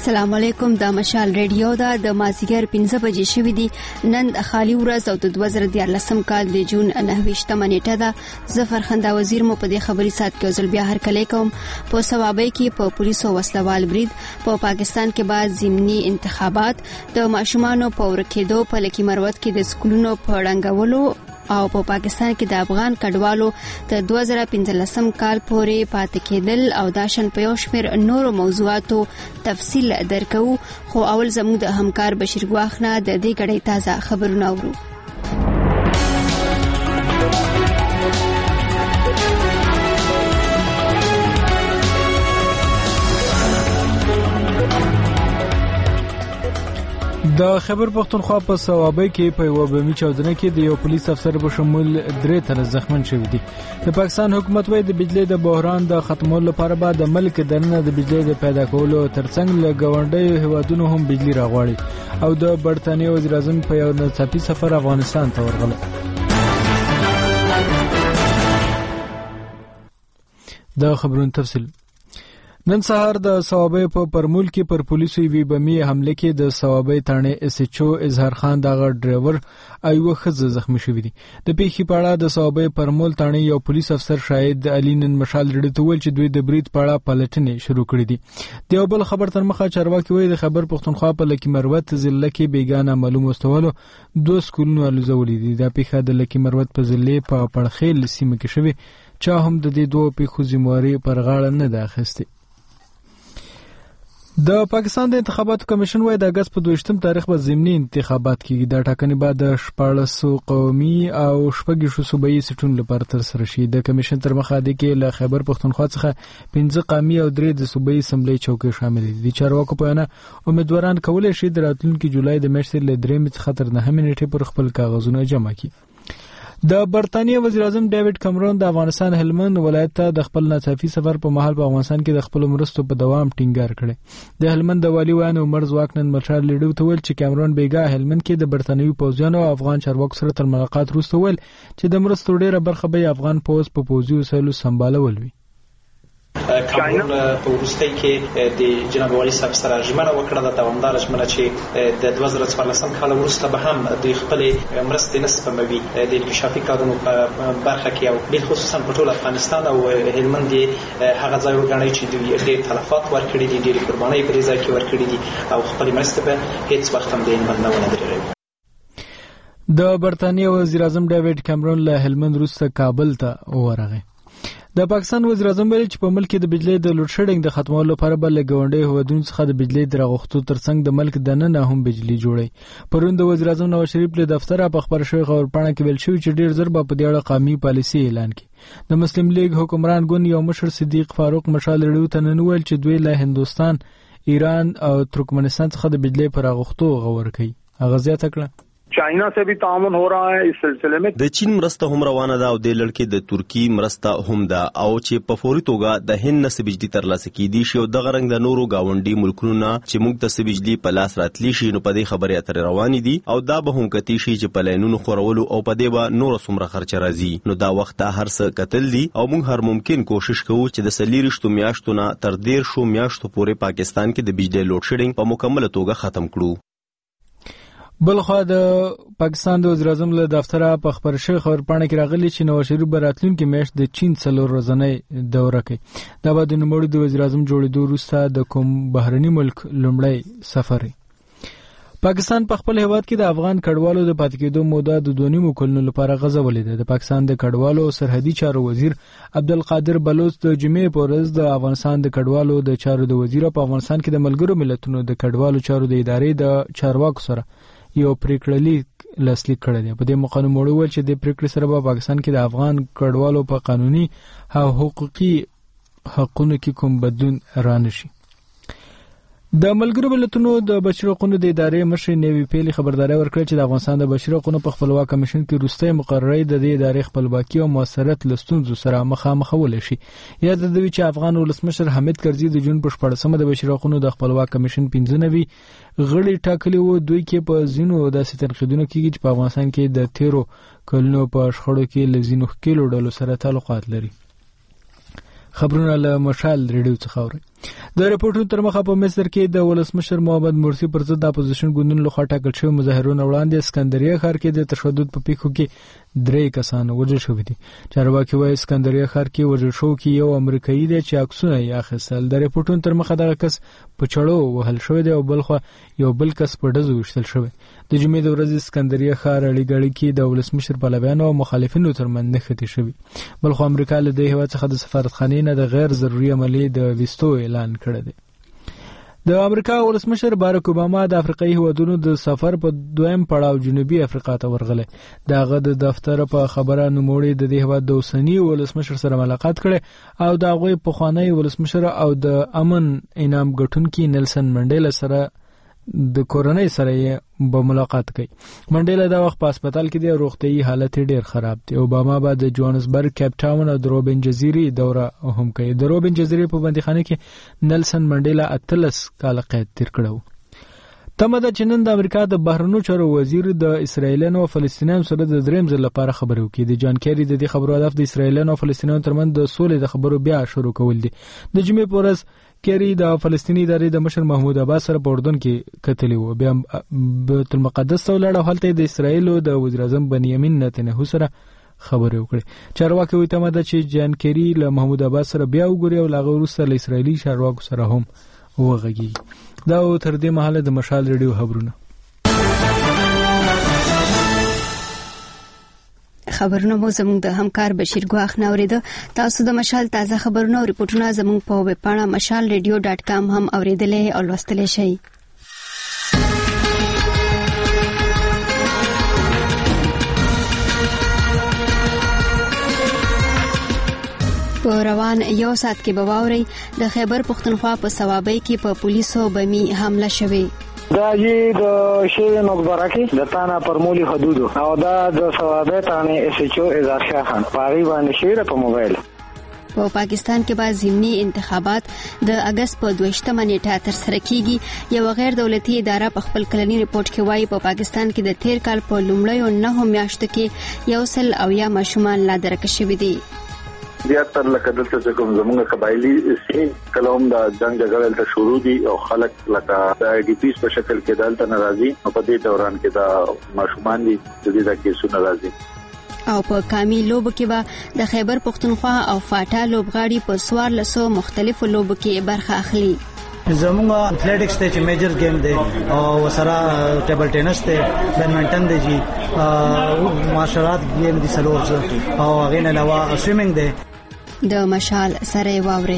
السلام علیکم. د مشال ریډیو دا د مازیګر 15 بجې شوې دي. نن خالی ورځ او د 2014 کال د جون 29 نیټه ده. ظفر خندا وزیر مو په دې خبري سات کې ځل بیا هر کله کوم په سوابۍ کې په پولیسو وسلوال برید په پاکستان کې بعد ضمني انتخابات د ماشومانو په ورکېدو په لکی مروت کې د سکولونو په ړنګولو او په پاکستان کې د افغان کډوالو د 2015 کال پورې پاتې کېدل او داشن په یو شمېر نورو موضوعاتو تفصیل درکو. خو اول زموږ د همکار بشیر ګواخنه د دې غړې تازه خبرونه اورو. د خیبر پختونخوا په سوابۍ کې په یو بمي چاودنه کې د یو پولیس افسر په شمول 3 تن زخمن شوي دي. د پاکستان حکومت وايي د بجلی د بحران د ختمولو لپاره بعد د ملک دننه د بجلی د پیدا کولو ترڅنګ له ګاونډي هیوادونو هم بجلی راغواړي او د برتانیې وزیر اعظم په یو ناڅاپي سفر افغانستان ته ورغله. د خبرونو تفصیل نن سهار د سوابۍ په پرمول کې پر پولیسو وی بمي حمله کې د سوابۍ تانه اس ایچ او اظهار خان دغه ډرایور ایو خزه زخمی شوی دی. د پیښې په اړه د سوابۍ پرمول تانه یو پولیس افسر شاهد علي نن مشال ریډیو ته ویل چې دوی د برید په اړه پلټنې شروع کړې دي. د یو بل خبر تر مخه چارواکي وایي د خیبر پختونخوا په لکی مروت ضلع کې بیګانه معلوم مستولو 2 سکولونو الوزولې دي. د پیښه د لکی مروت په ضلع په پړخیل سیمه کې شوی چا هم د دې دوه پیښو ذمہواری پر غاړه نه ده اخیستې. د پاکستان د انتخاباتو کمیشن وايي د اگست په 22 تاریخ به ضمني انتخابات کیږي. د ټاکنې بعد د 14 قومي او 6 صوبایي سیټونو لپاره تر سره شي. د کمیشن تر مخه د کې له خیبر پختونخوا څخه 15 قومي او 3 د صوبایي اسمبلی چوکۍ شامل دي. چارواکو په اړه امیدواران کولای شي د راتلونکي جولای د میاشتې له 3 څخه تر 9 نیټې پر خپل کاغذونه جمع کړي. د برتانیې وزیر اعظم ډیوډ کیمرون د افغانستان هلمند ولایت ته د خپل ناڅاپي سفر په مهال په افغانستان کې د خپل مرستو په دوام ټینګار کړی. د هلمند د والی وان عمر ځواکنن مشال لیډو ته ویل چې کیمرون بیګا هلمند کې د برتانیوي پوځیانو او افغان چارواکو سره تر ملاقات وروسته ویل چې د مرستو ډیره برخه به افغان پوځ په پوځي وسایلو سمبالول وي. کامرون په وروستۍ کې د جناب والی صاحب سره ژمنه وکړه د دوامدار ژمنه چې د 2014 کال وروسته به هم د خپل مرستې نه سپموي د انکشافي کارونو په برخه کې او بل خصوصا په ټول افغانستان او هلمند هغه ځای وګڼي چې د ډېر تلفات ورکړي دي، ډېر قربانۍ په دې ځای کې ورکړي دي او خپل مرستې به هیڅ وخت هم د هلمند نه ونه درېږي. د برتانیې وزیر اعظم ډیوډ کیمرون له هلمند وروسته کابل ته ورغی. د پاکستان وزیر اعظم ویلي چې په ملک کې د بجلی د لوډ شیډینګ د ختمولو لپاره به له ګاونډي هیوادونو څخه د بجلی د راغښتو ترڅنګ د ملک دننه هم بجلی جوړي. پرون د وزیر اعظم نواز شریف له دفتره په خبر شوی خبرپاڼه کې ویل شوی چې ډیر زر به په دې اړه قومي پالیسي اعلان کړي. د مسلم لیگ حکمران ګوند یو مشر صدیق فاروق مشال ریډیو ته نن ویل چې دوی له هندوستان، ایران او ترکمنستان څخه د بجلی پر راغښتو غور کوي. هغه زیاته کړه चाइना से भी ताउन हो रहा है इस सिलसिले में. د چین مرسته هم روانه ده او د لړکې د ترکی مرسته هم ده او چې په فوري توګه د هند نه بجلی ترلاسه کیدي شي او د غرنګ د نورو گاونډي ملکونو نه چې موږ ته بجلی په لاس راتلی شي نو په دې خبرې اترې روانې دي او دا به هم کتی شي چې په لاینونو خورولو او په دې به نور څومره خرچ راځي. نو دا وخت هر څه کتل دي او موږ هر ممکن کوشش کوو چې د سلیریشتو میاشتو نه تر 13 میاشتو پورې پاکستان کې د بجلی لوډ شیډینګ په مکمل توګه ختم کړو. بلخوا د پاکستان د وزیر اعظم له دفتره په خبر شوی خبرپاڼه کې راغلی چې نواز شریف به راتلونکي میاشت د چین 4 ورځنۍ دوره کوي. دا به د نوموړي د وزیر اعظم جوړېدو وروسته د کوم بهرني ملک لومړی سفر وي. پاکستان په خپل هیواد کې د افغان کډوالو د پاتې کېدو موده د 2.5 کلونو لپاره غځولې ده. د پاکستان د کډوالو او سرحدي چارو وزیر عبدالقادر بلوچ د جمعې په ورځ د افغانستان د کډوالو د چارو د وزیر په افغانستان کې د ملګرو ملتونو د کډوالو چارو د ادارې د چارواکو سره یو پریکړه لاسلیک کړی دی. په دې موقع نوموړي وویل چې د پریکړې سره به پاکستان کې د افغان کډوالو په قانوني او حقوقي حقونو کې کوم بدلون رانشي. د ملګرو ملتونو د بشري حقوقو د ادارې مشر نیوی پیلی خبرداري ورکړه چې د افغانستان د بشري حقوقو په خپلواک کمیشن کې وروستۍ مقررې د دې ادارې خپلواکي او موثریت له ستونزو سره مخامخ ولې شي. یاد د دوی چې افغان ولسمشر حامد کرزي د جون په 14مه د بشري حقوقو د خپلواک کمیشن 15 غړي ټاکلي وو. دوی کې په ځینو داسې تنقیدونه کیږي چې په افغانستان کې د 13 کلونو په شخړو کې لزینو ښکېلو ډلو سره تعلقات لري. خبرونه له مشال ریډیو څخه اوري. د رپورټونو تر مخه په مصر کې د ولسمشر محمد مرسی پر ضد د اپوزیشن ګوندونو لخوا ټاکل شوی مظاهرونه وړاندې اسکندریه ښار کې د تشدد په پیښو کې 3 کسان وژل شوي دي. چارواکي وايي اسکندریه ښار کې وژل شو کې یو امریکایي دی چې عکسونه یې اخیستل. د رپورټونو تر مخه دغه کس په چړو وهل شوی دی او بلخوا یو بل کس په ډزو وشتل شوی. د جمعې د ورځې اسکندریه ښار اړیګړی کې د ولسمشر پلویانو او مخالفینو ترمنځ نښتې شوي. بلخوا امریکا له دې هیواد څخه د سفارتخانې نه د غیر ضروري عملیې د ویستو اعلان کړی دی. د امریکا ولسمشر باراک اوباما د افریقایي هیوادونو د سفر په دویم پړاو جنوبي افریقا ته ورغلی. دغه د دفتر په خبره نوموړي د دې هیواد د اوسني ولسمشر سره ملاقات کړي او د هغوی پخوانی ولسمشر او د امن انعام ګټونکي نیلسن منډیلا سره د کورنۍ سره یې به ملاقات کوي. منډیلا دا وخت په هسپتال کې دی او روغتیايي حالت ډیر خراب دی. اوباما به د جوهانسبرګ، کیپ ټاون او د روبن جزیرې دوره هم کوي. د روبن جزیرې په بندیخانه کې نیلسن منډیلا 18 کال قید تیر کړو. تمه ده چې نن د امریکا د بهرنیو چارو وزیر د اسرایلیانو او فلسطینیانو سره د دریم ځل لپاره خبرې وکړي. د جان کیری د دې خبرو هدف د اسرایلیانو او فلسطینیانو ترمنځ د سولې د خبرو بیا شروع کول دي. د جمعې په ورځ کیری د فلسطینی ادارې د مشر محمود عباس سره په اردن کې کتلی وو. بیا بیت المقدس ته ولاړ او هلته د اسرایل د وزیر اعظم بنیامین نتنیاهو سره خبرې وکړي. چارواکي وایي تمه ده چې جان کیری له محمود عباس سره بیا وګوري او هغه وروسته له اسرایلی چارواکو سره هم وغږیږي. دا تر دې مهاله د مشال ریډیو خبرونه. خبرونه مو زموږ د همکار بشیر ګواخ نوریده. تاسو د مشال تازه خبرونه او ریپورتونه زموږ په ویب پاڼه mashalradio.com هم اوریدلای او لوستلای شئ. په روان یو ساعت کې به واورئ د خیبر پښتونخوا په ثوابۍ کې په پولیسو بمی حمله شوه. دا یی د شی نوګبرکی د تانا پرمولی حدود او دا د ثوابۍ تانه اس ایچ او اضافه خان پاری باندې شیره په موبایل. په پاکستان کې به ضمني انتخابات د اگست په 22 نیټه تر سره کیږي. یو غیر دولتي اداره په خپل کلنی ریپورت کې وایي په پاکستان کې د تیر کال په لومړیو 9 میاشتو کې 100 ماشومان لا درک شوي دي. زیاتر لکه دلته کوم زمونږ قبایلی سي کلام د جنگ جګړه ته شروع دي او خلک لکه د ای ډي پیس په شکل کې دلته ناراضي او په دې دوران کې دا ماشومان دي چې د کیسو ناراضي. او په کامي لوب کې به د خیبر پښتونخوا او فاټا لوبغاړي په 1400 مختلفو لوب کې برخه اخلي. زمونږ اتلیټکس ته چې میجر گیم دی او سره ټیبل ټینس ته بیډمنټن دی جی مارشلات گیم دي سلورز او هغه نه علاوه سویمینګ دی. د مشال سره واوري.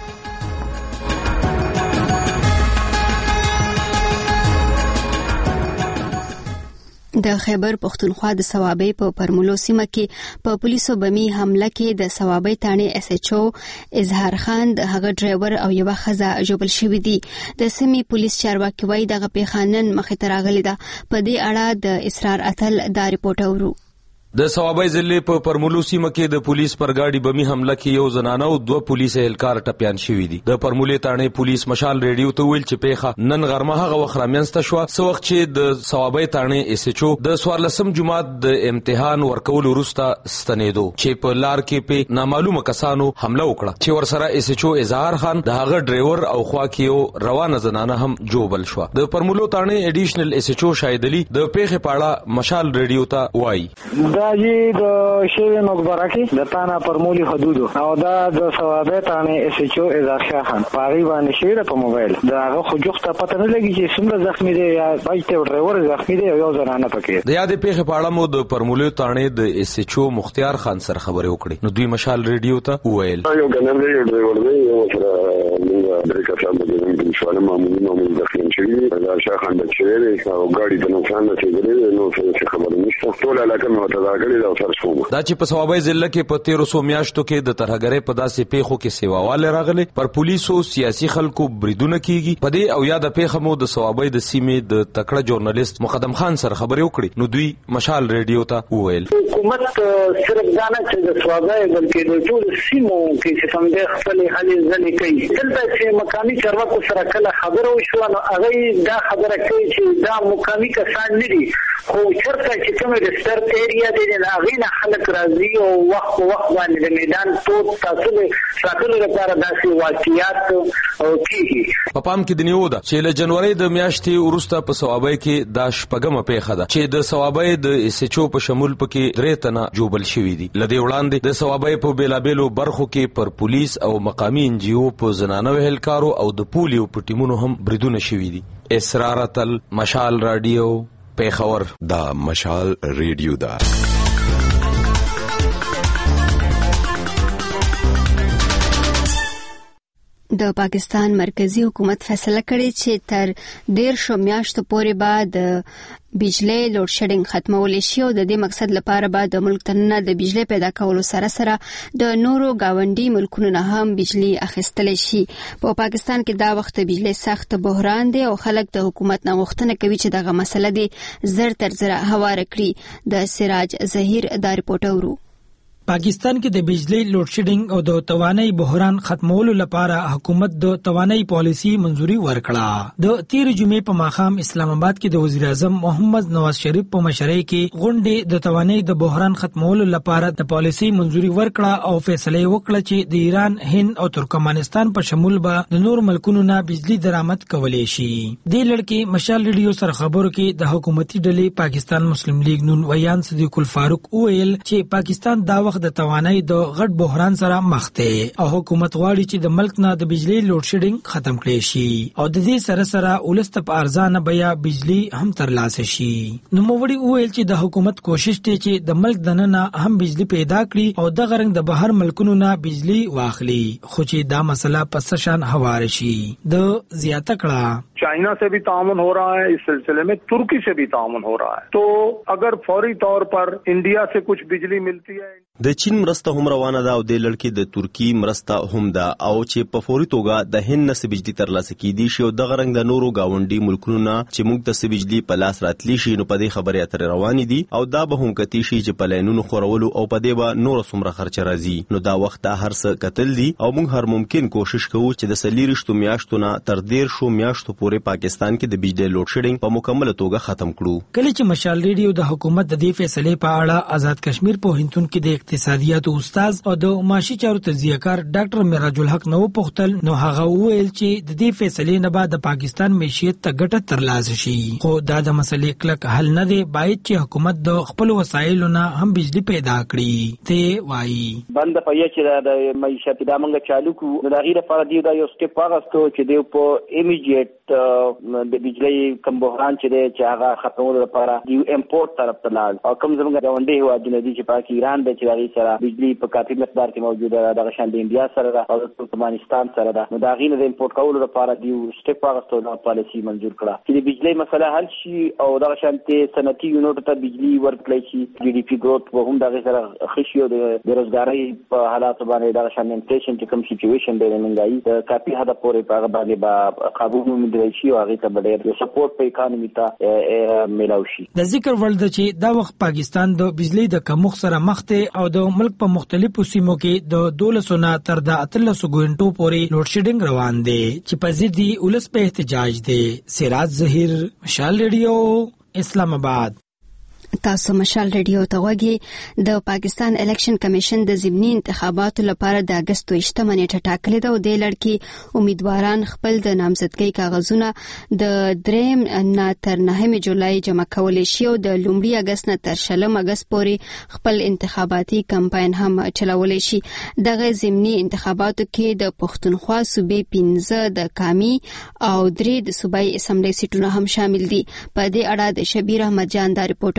د خیبر پښتونخوا د ثوابۍ په پرمولو سیمه کې په پولیسو بمی حمله کې د ثوابۍ تانه اس ایچ او اظهار خان د هغه ډرایور او یو خزه جوړل شوې دي. د سیمې پولیس چارواکي وایي دغه پیښانن مخې ته راغلي ده. په دې اړه د اسرار اتل دا ریپورت اورو. د ثوابۍ ضلع په پرمولو سیمه کې د پولیس پر گاډي بمی حمله کې یو زنانه او 2 پولیس اهلکار ټپيان شوي دي. د پرمولې تانه پولیس مشال ریډیو ته ویل چې پیښه نن غرمه هغه وخت رامنځته شو سو وخت چې د ثوابۍ تانه اس ایچ او د 14 جمعات د امتحان ورکول وروسته ستنېدو چې په لار کې په نامعلومه کسانو حمله وکړه چې ورسره اس ایچ او اظهار خان د هغه ډرایور او خوا کې یو روانه زنانه هم جوبل شو. د پرمولو تانه اډیشنل اس ایچ او شاهد علي د پیښې په اړه مشال ریډیو ته وایي. دا یی د شی نوګبرکی د تانا پرمولی حدود او دا د ثوابۍ تانه اس ایچ او اضافه خان پاری باندې شیره په موبایل. دا هغه خو جوخته پته نه لګی چې څومره زخمی دی یا بایته ډرایور زخمی دی یو زنانه پکې. د یاد پیښې په اړه مو د پرمولو تانه د اس ایچ او مختیار خان سره خبرې وکړې. نو دوی مشال ریډیو ته وویل یو ګنر دی ډرایور دی یو سره موږ درې کسان د شوالم معمولی زخمی شوی دا شاه خان د چیرې او ګاډي د نقصان نه کېږي نو څه خبره نشته. ټول علاقه مو ته راغلي دا دا چې په ثوابۍ ضلع کې په 1300 میاشتو کې د ترهګرۍ په داسې پیښو کې سیواواله راغلي پر پولیسو سیاسي خلکو بریدونه کیږي. په دې او یاد پیښه مو د ثوابۍ د سیمې د تکړه ژورنالیست مقدم خان سره خبرې وکړې. نو دوی مشال ریډیو ته وویل حکومت صرف دا نه چې د ثوابۍ بلکې د ټول سیمو کې چې څنګه د خپل هلې ځلې کوي دلته چې مقامي چارواکو سره کله خبرو شو نو هغه دا خبره کوي چې دا مقامي کسان نه دي خو چرته چې کومه د سرت ایریا دی نه غوښنه خلک راځي او وخت باندې د میدان ټول تاسو ساتلو لپاره داسې واقعیات کیږي. په پام کې د نیو ده چې له جنوري د میاشتې وروسته په ثوابای کې د شپږمه پیښه ده چې د ثوابای د اس ایچ او په شمول پکې 3 تنه جوبل شوي دي. لدې وړاندې د ثوابای په بیلابېلو برخو کې پر پولیس او مقامی ان جی او په زنانو اهلکارو او د پولیو په ټیمونو هم بریدونه شوي دي. اسرارتل مشال رادیو پیښور. دا مشال ریډیو دا د پاکستان مرکزی حکومت فیصله کړې چې تر 1.5 میاشتو پورې بعد بجلی لوډ شیډینګ ختمول شي او د دې مقصد لپاره به د ملک تننه د بجلی پیدا کولو سره سره د نورو گاونډي ملکونو نه هم بجلی اخیستل شي. په پاکستان کې دا وخت بجلی سخت بحران دی او خلک د حکومت نه غوښتنه کوي چې دغه مسله دې زر تر زر هواره کړي. د سراج ظهیر دا رپورټ اورو. پاکستان کې د بجلی لوډ شیډینګ او د توانایي بحران ختمولو لپاره حکومت د توانایي پالیسي منزوري ورکړه. د 13 جمعې په ماښام اسلام آباد کې د وزیر اعظم محمد نواز شریف په مشرۍ کې غونډې د توانایي د بحران ختمولو لپاره د پالیسي منزوري ورکړه او فیصله وکړه چې د ایران، هند او ترکمنستان په شمول به د نور ملکونو نه بجلی درآمد کولای شي. د لړکې مشال ریډیو سره خبرو کې د حکومتي ډلې پاکستان مسلم لیگ نون ویان صدیق الفاروق وویل چې پاکستان دا وخت د توانایي د غټ بحران سره مخ دی او حکومت غواړي چې د ملک نه د بجلی لوډ شیډینګ ختم کړي شي او د دې سره سره ولست په ارزانه بیا بجلی هم ترلاسه شي. نو موږ ویل چې د حکومت کوشش دی چې د ملک دننه هم بجلی پیدا کړي او د غرنګ د بهر ملکونو نه بجلی واخلي، خو چې دا مسله پس شان هوار شي. د زیاته کړه चाइना से भी ताउन हो रहा है, इस सिलसिले में तुर्की से भी ताउन हो रहा है. तो अगर फौरी तौर पर इंडिया से कुछ बिजली मिलती है. د چین مرسته هم روانه ده او د لړکې د ترکی مرسته هم ده او چې په فوري توګه د هند نه بجلی ترلاسه کیدي شي او د غرنګ د نورو گاونډي ملکونو نه چې موږ ته بجلی په لاس راتلی شي نو په دې خبرې اترې روانې دي او دا به هم کتی شي چې په لاینونو خورولو او په دې به نور څومره خرچ راځي. نو دا وخت هر څه قتل دي او موږ هر ممکن کوشش کوو چې د سلیریشتو میاشتو نه تر 1.5 میاشتو پورې پاکستان کې د بجلی لوډ شیډینګ په مکمله توګه ختم کړو. کله چې مشال ریډیو د حکومت د دې فیصلې په اړه آزاد کشمیر په هندون کې د اقتصادیات استاد او د معاشي چارو تجزیه‌کار ډاکټر میراج الحق نو پختل نو هغه ویل چې د دې فیصلې نه بعد د پاکستان معیشت ته ګټه ترلاسه شي، خو دا د مسلې کلک حل نه دی. باید چې حکومت د خپل وسایلو نه هم بجلی پیدا کړي. ته وایي بند پیا چې د معیشت د منګه چالو کو د غیر لپاره دی دا یو سټپ واغستو چې دی په ایمیډیټ د بجلی کم بحران چې هغه ختمولو لپاره دی امپورټ طرف ته لاړ او کوم زموږ غونډې هوادونه دي چې پاک ایران د چاري سره بجلی په کافي مقدار کې موجوده ده، د شان د انډیا سره ده او د ترکمنستان سره ده. نو دا غینه د امپورټ کولو لپاره دی سټپ واغستو د پالیسي منزور کړه چې د بجلی مسله حل شي او د شان ته صنعتي یونټ ته بجلی ورکړي شي. جی ډي پی ګروث به هم د سره خشي او د روزګارۍ په حالات باندې د شان انفلیشن چې کوم سچويشن دی منګایي د کافي حد پورې په باندې با قابو موندل شي او هغه ته ډېر سپورټ په اکانومي ته ملاوي شي. د ذکر ول د چې دا وخت پاکستان د بجلی د کمښت سره مخ دی او د ملک په مختلفو سیمو کې د 12 نه تر 13 غنټو پورې لوډ شیډینګ روان دی چې په ضد دی ولس په احتجاج دی. سراج ظهیر، مشال ریډیو، اسلام آباد. تاسو مشال ریډیو ته وګورئ. د پاکستان الیکشن کمیشن د ضمني انتخاباتو لپاره د اگست 28 نیټه ټاکلې ده او د لړکی امیدواران خپل د نامزدګۍ کاغذونه د 3 نه تر 9 جولای جمع کولی شي او د 1 اگست نه تر 20 اگست پورې خپل انتخاباتي کمپاین هم چلولی شي. دغه ضمني انتخاباتو کې د پښتونخوا صوبې 15 د کامی او 3 د صوبایي اسمبلی سیټونه هم شامل دي. په دې اړه د شبیر احمد جان دا رپورټ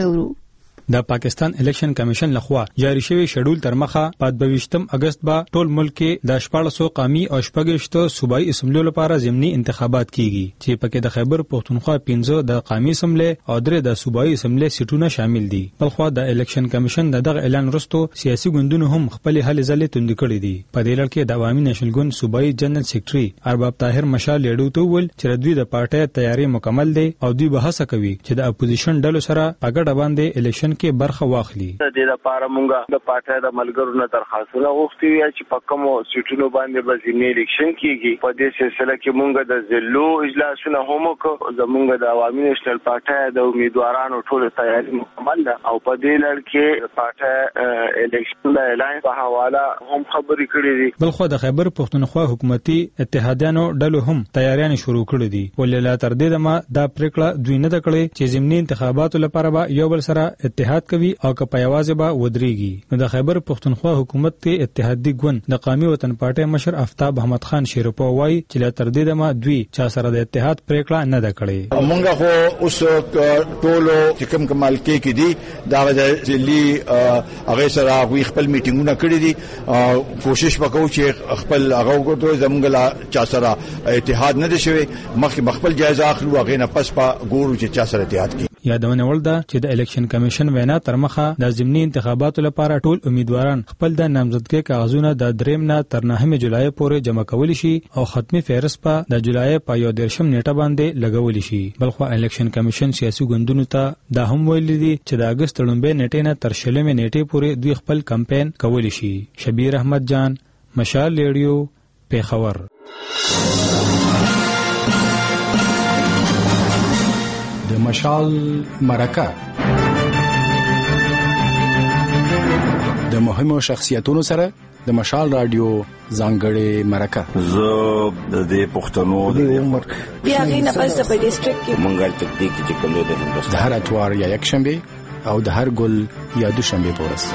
د پاکستان الیکشن کمیشن لخوا جاری شوی شیډول تر مخه په 22 اگست با ټول ملک کې د 1400 قومي او 18 صوبایي اسمبلیو لپاره ضمني انتخابات کیږي چې پکې د خیبر پښتونخوا 15 د قومي اسمبلی او 3 د صوبایي اسمبلی سیټونه شامل دي. بلخوا د الیکشن کمیشن دغه اعلان وروسته سیاسي ګوندونو هم خپل هلې ځلې توند کړې دي. په دې لړ کې د عوامي نېشنل ګوند صوبایي جنرال سیکریټري ارباب طاهر مشال لیډو ته ویل چې دوی د پارټۍ تیاری مکمل دي او دوی به هڅه کوي چې د اپوزیشن ډلو سره په ګډه باندې الیکشن الیکشن کې برخه واخلي. د دې لپاره مونږه د پارټۍ د ملګرو نه درخواستونه غوښتي وي چې په کومو سیټونو باندې به ځینې الیکشن کیږي. په دې سلسله کې مونږ د ضلعو اجلاسونه هم وکړو. زمونږ د عوامي نېشنل پارټۍ د امیدوارانو ټول تیاری مکمل ده او په دې لړ کې پارټۍ الیکشن د اعلان په حواله هم خبرې کړې دي. بلخو د خیبر پښتونخوا حکومتي اتحادیانو ډلو هم تیاریان شروع کړې دي. ولله تر دې دمه دا پریکړه دوی نه کړې چې ضمني انتخاباتو لپاره به یو بل سره اتحاد کوي او که په یوازې به ودرېږي. نو د خیبر پښتونخوا حکومت ته اتحادي ګوند د قومي وطن پارټۍ مشر آفتاب احمد خان شیرپو وایي چې تر دې دمه دوی چا سره د اتحاد پریکړه نه ده کړې. مونږ خو اوس ټولو چې کوم کمال کې دي دا د ځلي هغه سره غوي خپل میټینګونه کړی دي. کوشش وکړو چې خپل هغه وګورو زمونږ لا چا سره اتحاد نه دي شوی مخکې خپل جایزه اخلو هغه نه پس په ګورو چې چا سره اتحاد کی. یادونه ولدا چې د الیکشن کمیشن وینا تر مخه د ضمني انتخاباتو لپاره ټول امیدواران خپل د نامزدګۍ کاغذونه د 3 نه تر 9 جولای پورې جمع کول شي او ختمي فهرست په د جولای په 11 نیټه باندې لګول شي. بلخو الیکشن کمیشن سیاسي ګوندونو ته دا هم ویل دي چې د اگست لومبه نیټه نه تر 16 نیټه پورې دوی خپل کمپاین کول شي. شبیر احمد جان، مشال ریډیو، پیښور. د مشال مرکه د مهمو شخصیتونو سره د مشال رادیو ځانګړې مرکه. زه د دې پښتنو د عمر بیا غینه پس د ډیسټریکټ کې منګل تکتیک چې کوم د هندوستان د هر اتوار یا یک شنبه او د هر ګل یا دوشنبه پورس.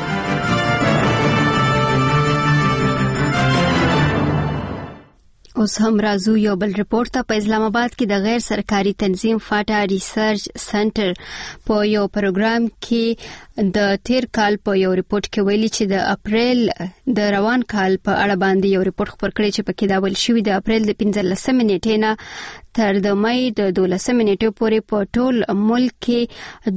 اوس هم راځو یو بل رپورت ته. په اسلام آباد کې د غیر سرکاري تنظیم فاټا ریسرچ سنټر په یو پروګرام کې د تیر کال په یو رپورت کې ویلي چې د اپریل د روان کال په اړه باندې یو رپورت خبر کړی چې پکې دا ول شوی د اپریل د 15 نیټې نه تر د مې د 12 نیټې پورې په ټول ملک کې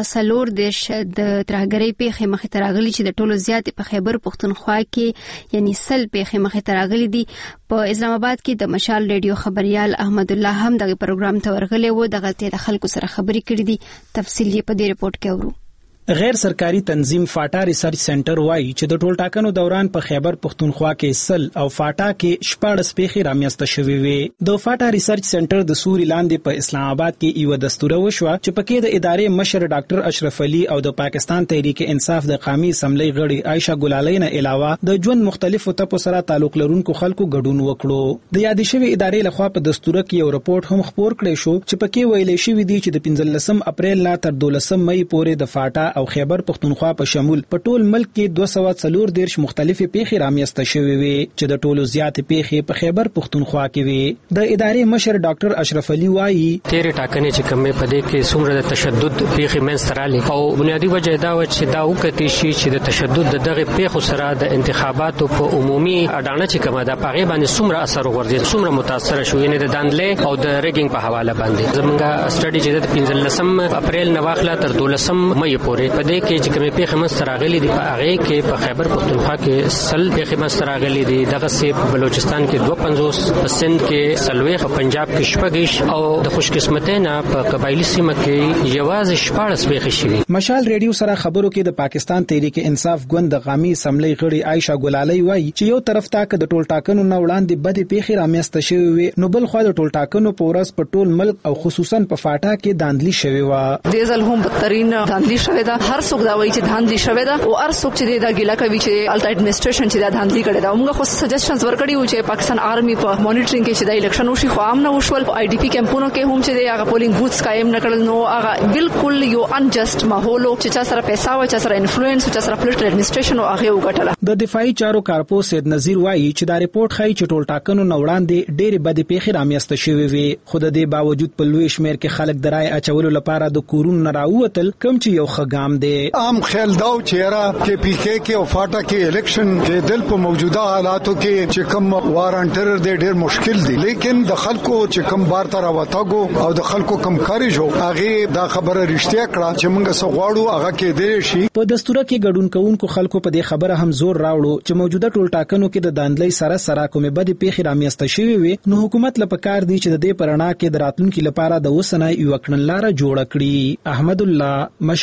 240 د ترهګرۍ پیښې مخې ته راغلي چې د ټولو زیات په خیبر پښتونخوا کې یعنی 100 پیښې مخې ته راغلي دي. په اسلام آباد کې د مشال ریډیو خبريال احمد الله هم دغه پروګرام ته ورغلی و. دغه ته خلکو سره خبرې کړې دي. تفصیل یې په دې رپورت کې اورو. غیر سرکاري تنظیم فاټا ریسرچ سنټر وایي چې د ټول ټاکنو دوران په خیبر پښتونخوا کې 100 او فاټا کې 14 پیښې رامنځته شوې وې. د فاټا ریسرچ سنټر د سوري لاندې په اسلام آباد کې یو دستور وشو چې پکې د ادارې مشر ډاکټر اشرف علي او د پاکستان تحریک انصاف د قومي اسمبلی غړي عائشہ ګلالۍ نه علاوه د ژوند مختلفو ټکو سره تعلق لرونکو خلکو ګډون وکړو. د یادې شوی ادارې لخوا په دستور کې یو رپورت هم خبر کړی شو چې پکې ویل شوی دی چې د 15 اپریل نه تر 12 مې پورې د فاټا او خیبر پښتونخوا په شمول په ټول ملک کې 240 مختلفې پیښې رامنځته شوې وي چې د ټولو زیات پیښې په خیبر پښتونخوا کې وي. د ادارې مشر ډاکټر اشرف علي وایي تیر ټاکنې چې کومه په دې کې څومره د تشدد پیښې منځته او بنیادی وجه دا و چې دا وکړي چې د تشدد دغه پیښو سره د انتخاباتو په عمومي اډانه چې کومه د پاغي باندې څومره اثر وغورځي څومره متاثر شو یعنی د دانلې او د ریګینګ په حواله باندې. زمونږه سټډي چې د 15 اپریل نه واخله تر 12 مې پورې په دې کې چې کومه پیښه مستراغلي دي په هغه کې په خیبر پښتونخوا کې 100 پیښه مستراغلي دي. دغه سي په بلوچستان کې 250 په سند کې 40 په پنجاب کې 14 او د خوشقسمتۍ نه په قبایلی سیمه کې یوازې 14 پیښې شوي. مشال ریډیو سره خبرو کې د پاکستان تحریک انصاف ګوند د قومي اسمبلی غړي عائشہ ګلالۍ وایي چې یو طرف ته د ټول ټاکنو نه وړاندې بدې پیښې رامنځته شوې وي نو بل خو د ټول ټاکنو په ورځ په ټول ملک او خصوصا په فاټا کې داندلي شوی و. د ځل هم بدترین داندلي شوی دا هر څوک دا وایي چې داندلي شوی دا او هر څوک چې دا ګیلا کوي چې الټا اډمنستریشن چې دا داندلي کړي دا موږ خو سجیشنز ورکړي و چې پاکستان آرمي په مانیټرینګ کې چې دا الیکشن وشي خو عام نه وشول. آی ډی پی کیمپونو کې هم چې هغه پولینګ بوتس قائم نکړل نو هغه بالکل یو انجست ماحول چې چا سره پیسې و چا سره انفلوئنس چا سره پولیټیکل اډمنستریشن او هغه وګټله. د دفاعي چارو کارپو سید نذیر وایي چې دا ریپورت ښایي چې ټول ټاکنو نه وړاندې ډېرې بدې پیښې رامنځته شوې وي خو د دې باوجود په لوی شمېر کې خلک د رای اچولو لپاره د کورونو نه راووتل کوم چې یو ښه ګام دی. عام خیال دا چهره کې پی کې کې او فاټا کې الیکشن کې دل په موجوده حالاتو کې چې کوم وارانټر دې ډېر مشکل دي لیکن د خلکو چې کوم بار تر وتاګو او د خلکو کم کاری جو هغه دا خبره رښتیا کړه چې موږ سغواړو هغه کې دې شي. په دستور کې ګډون کوونکو خلکو په دې خبره هم زور راوړو چې موجوده ټول ټاکنو کې د داندلۍ سره کومه بدې پیښې رامنځته شوې وي نو حکومت لپاره کار دی چې د دې پرنا کې د راتلونکو لپاره د وسنه یو کړنلاره جوړ کړي. احمد الله، مشال ریډیو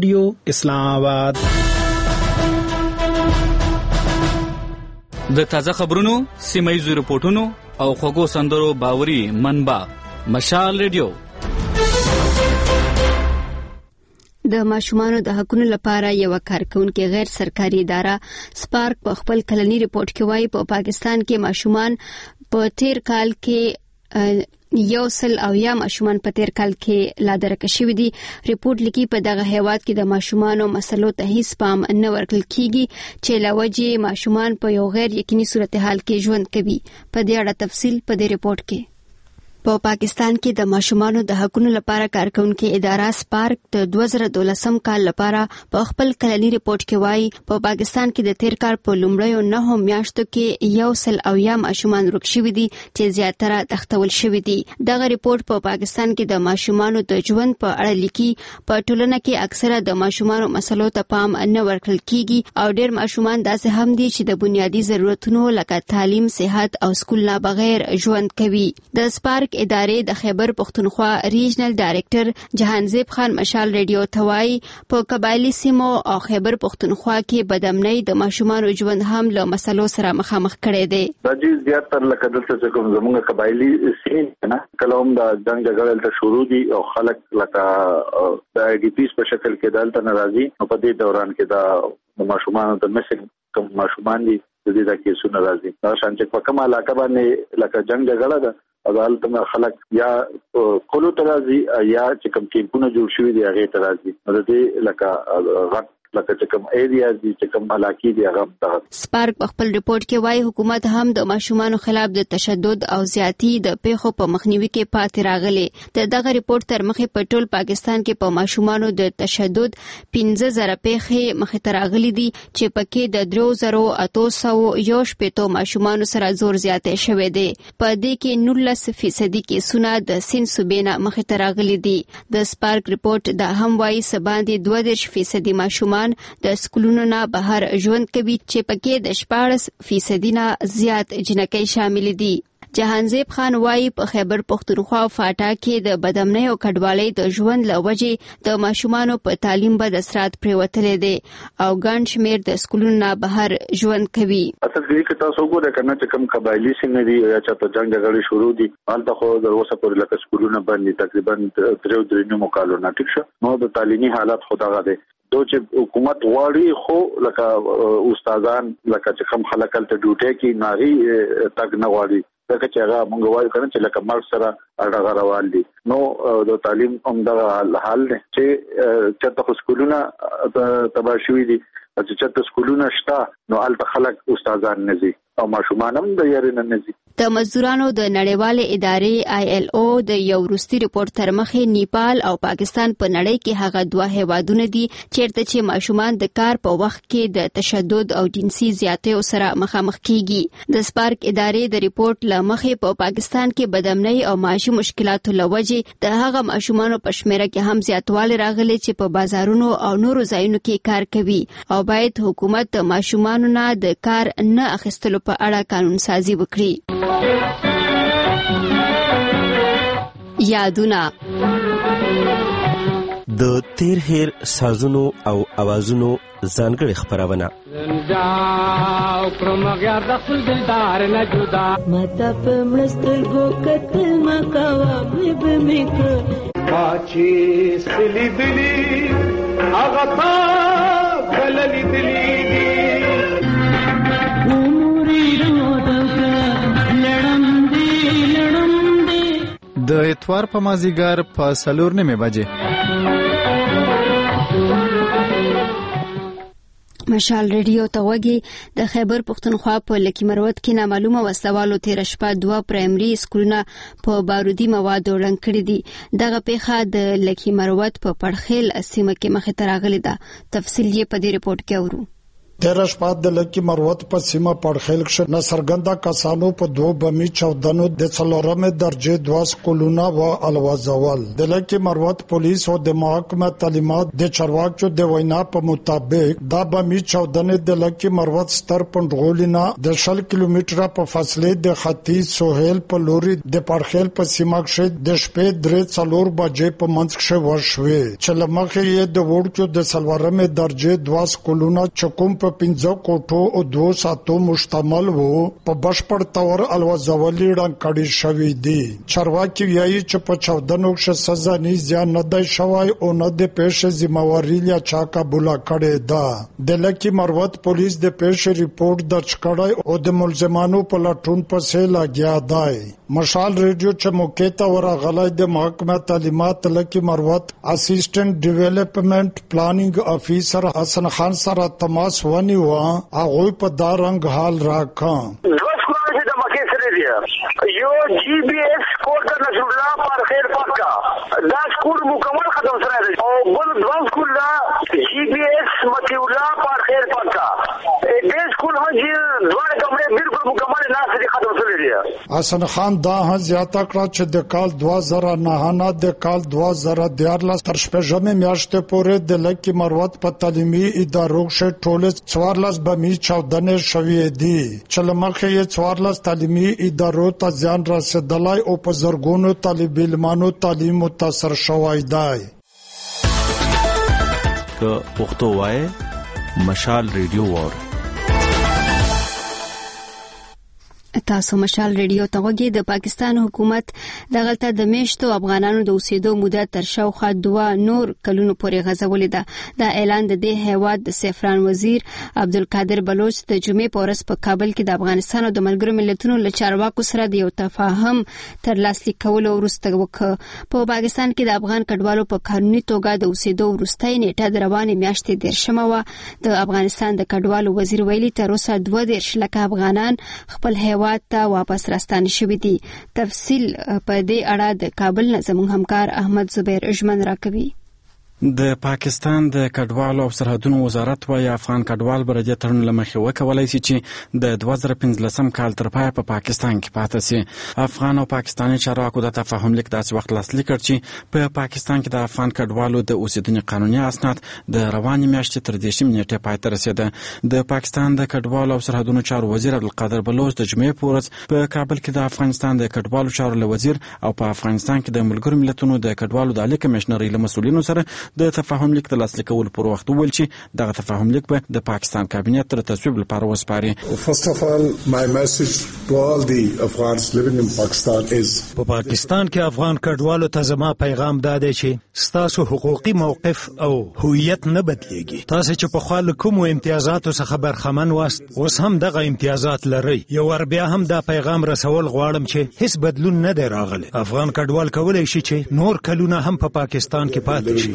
ریډیو اسلام آباد. د تازه خبرونو، سیمایي رپورټونو او خوږو سندرو باوري منبع مشال ریډیو. د ماشومانو د حقوقو لپاره یو کارکونکو غیر سرکاري اداره سپارک په خپل کلنی ریپورت کې وایي په پاکستان کې ماشومان په تیر کال کې 100 ماشومان په تیر کال کې لا درک شوي دي. ریپورت لیکي په دغه هیواد کې د ماشومانو مسلو ته هیڅ پام نه ورکړل کیږي چې لوجه ماشومان په یو غیر یقیني صورتحال کې ژوند کوي. په دې اړه تفصیل په دې ریپورت کې. په پاکستان کې د ماشومانو د حقوقو لپاره کارکونکو اداره سپارک د 2012 کال لپاره په خپل کلنی ریپورت کې وایي په پاکستان کې د تیر کال په لومړیو 9 میاشتو کې 100 ماشومان ورک شوي دي چې زیاتره تختول شوي دي. دغه ریپورت په پاکستان کې د ماشومانو د ژوند په اړه لیکي په ټولنه کې اکثره د ماشومانو مسلو ته پام نه ورکړل کیږي او ډېر ماشومان داسې هم دي چې د بنیادی ضرورتونو لکه تعلیم، صحت او سکول نه بغیر ژوند کوي. د سپارک ادارې د خیبر پختونخوا ریجنل ډایریکټر جهانزیب خان مشال ریډیو توای په قبایلی سیمو او خیبر پختونخوا کې بدامنۍ د ماشومانو ژوند هم له مسلو سره مخامخ کړي دي. د دې زیاتره لکه دلته کوم زموږ قبایلی سیمه نه کلام د جنگ جګړه ته شروع دي او خلک لکه د آی ډی پیس په شکل کې دلته ناراضي په دې دوران کې د ماشومانو د مسل کوم ماشومان دي د دې د کیسو ناراضي دا شانچ په کومه علاقه باندې لکه جنگ جګړه ده عدالت میں خلق یا کولو ترازی یا چکم کیمپونه جوړ شوی دی هغه ترازی د دې لکه غټ لکه چکم ایریاز دي چکم علاقې دي هغه. سپارک په خپل ریپورت کې وایي حکومت هم د ماشومانو خلاف د تشدد او زیاتی د پیښو په مخنیوي کې پاتې راغلي. دغه ریپورت تر مخې په ټول پاکستان کې په ماشومانو د تشدد 15,000 پیښې مخې ته راغلي دي چې پکې د 3,811 ماشومانو سره زور زیاتې شوې دي. په دې کې 19% کیسونه د سین صوبې نه مخې ته راغلي دي. د سپارک ریپورت دا هم وایي سباندې 22% ماشومان د سکولونو نه بهر ژوند کوي چې پکې د 14% نه زیات جنکۍ شامل دي. جهانزیب خان وایي په خیبر پختونخوا او فاټا کې د بدامنۍ او کډوالۍ د ژوند له وجې د ماشومانو په تعلیم بد اثرات پریوتلي دي او ګڼ شمېر د سکولونو نه بهر ژوند کوي. اصل کې تاسو وګورئ کنه چې کوم قبایلی سیمې دي یا چې په جنگ جګړې شروع دي هلته خو د اوسه پورې لکه سکولونه باندې تقریبا 3 کالو نه ټیک شو نو د تعلیمي حالت خداغه دي دو چې حکومت غواړي خو لکه استادان لکه چې کوم خلک ته ډیوټي کې ناغي تک نه غواړي لکه چې هغه مونږ وایو کنه چې لکه مرګ سره اړه روان دي. نو د تعلیم عمده حال نه چې تاسو سکولونه تباشوي دي چې تاسو سکولونه شته نو البته خلک استادان نه دي او ماشومان هم د یاري نه دي. د مزدورانو د نړیوالې ادارې ILO د یو وروستي ریپورت تر مخې نیپال او پاکستان په نړۍ کې هغه دوه هیوادونه دي چیرته چې ماشومان د کار په وخت کې د تشدد او جنسي زیاتیو سره مخامخ کیږي. د سپارک ادارې د ریپورت له مخې په پاکستان کې بدامنۍ او معاشي مشکلاتو له وجې د هغه ماشومانو په شمیره کې هم زیاتوالی راغلی چې په بازارونو او نورو ځایونو کې کار کوي او باید حکومت د ماشومانو نه د کار نه اخیستلو په اړه قانون سازي وکړي. یادونه د تیر هیر سازونو او اوازونو ځانګړي خبرونه زنجاو کرم غیار د خپل دلدار نه جدا ماته په مړستر گو کتل مکوا مې بمیک پاچی سلی دلی هغه تا بللی دلی د اتوار په مازیګر په 4:30 بجې مشال ریډیو ته وګي د خیبر پختونخوا په لکی مروت کې نامعلومه وسوالو تیر شپه 2 پرایمري سکولونه په بارودي موادو رنګ کړي دي. دغه پیښه د لکی مروت په پړخیل سیمه کې مخې ته راغلې ده. تفصیل یې په دې ریپورت کې اورو. 13 شپه د لکی مروت په سیمه پړخیل کې نصرګندا کسانو په 2 بمی چودنو د څلورمه درجه 2 سکولونه و الوازول د لکی مروت پولیس او د محکمه تعلیمات د چرواکو د وینا په مطابق دا بمی چودنې د لکی مروت ستر پندغولینا د 10 کیلومتره په فاصله د ختیځ سوهیل په لوري د پړخیل په سیمه کې د شپې 3:04 بجې په منځ کې وشوي چې لمخې یې د وړکو د څلورمه درجه 2 سکولونه چکم په 15 کوټو او 2 ساتو مشتمل وو په بشپړ تور الوازولي ډنګ کړي شوې دي چرواکي وایي چې په 14 کې سزا نه ځان نه دی شوی او نه د پېښې ذمہواری یا چا قبول کړي ده د لکی مروت پولیس د پېښې ریپورت درج کړی او د ملزمانو په لټون پسې لګیا دی مشال ریډیو چې موقع ته ورغلی د محکمه تعلیمات لکی مروت اسسټنټ ډیولپمنٹ پلانینګ افیسر حسن خان سره تماس ونیو هغه په دا رنگ حال راکا यो GBS कोड का नसरुल्ला पर खैर पक्का दा स्कूल मुकम्मल खत्म सरा और बल दवा स्कूल दा GBS मतिउल्ला पर खैर पक्का दे स्कूल हो जी दवा कमरे बिल्कुल मुकम्मल ना से खत्म सरा दिया حسن خان دا زیاته کړه چې د کال 2009 نه د کال 2014 تر شپږمې میاشتې پورې د لکی مروت په تعلیمي ادارو کې ټول 14 بمی چودنې شوې دي چې لمخې یې 14 تعلیمي ادارو ته ځان رسیدلای او په زرګونو طالب علمانو تعلیم متاثر شوی دی که پښتو وای مشال ریډیو وور تاسو مشال ریډیو ته وګورئ د پاکستان حکومت د غلطه د میشتو افغانانو د اوسېدو موده تر شاوخوا 2 نور کلونو پورې غځولې ده دا اعلان د دې هیواد د سفران وزیر عبدالقادر بلوچ د جمعې په ورځ په کابل کې د افغانستان او د ملګرو ملتونو له چارواکو سره د یو تفاهم تر لاسلیک کولو وروسته وکړ په پاکستان کې د افغان کډوالو په قانوني توګه د اوسېدو وروستۍ نیټه د روانې میاشتې 13 و د افغانستان د کډوالو وزیر ویلي تر اوسه 22 لک افغانان خپل هیواد ته واپس راستانه شوي دي تفصیل په دې اړه د کابل نه زموږ همکار احمد زبیر اجمن راکوي د پاکستان د کډوالو او سرحدونو وزارت وايي افغان کډوال به د تړون لمخې وکولای شي چې د 2015 کال تر پای په پاکستان کې پاتې شي افغان او پاکستاني چارواکو د تفاهم لیک داسې وخت لاسلیک کړ چې په پاکستان کې د افغان کډوالو د اوسېدنې قانوني اسناد د روانې میاشتې تر 10 نیټې پای ته رسیده د پاکستان د کډوالو او سرحدونو چارو وزیر عبدالقادر بلوچ د جمعې په ورځ په کابل کې د افغانستان د کډوالو چارو وزیر او په افغانستان کې د ملګرو ملتونو د کډوالو د عالی کمشنرۍ له مسؤلینو سره د تفاهم لیک د لاسلیک کولو پر وخت ویل چې دغه تفاهم لیک به د پاکستان کابینې تر تصویب لپاره وسپاري. First of all, my message to all the Afghans living in Pakistan is په پاکستان کې افغان کډوالو ته زما پیغام دا دی چې ستاسو حقوقي موقف او هویت نه بدلیږي. تاسو چې په خپل کوم امتیازاتو څخه برخمن واست اوس هم دغه امتیازات لرئ. یو ور بیا هم دا پیغام رسول غواړم چې هیڅ بدلون نه دی راغلی. افغان کډوال کولای شي چې نور کلونه هم په پاکستان کې پاتې شي.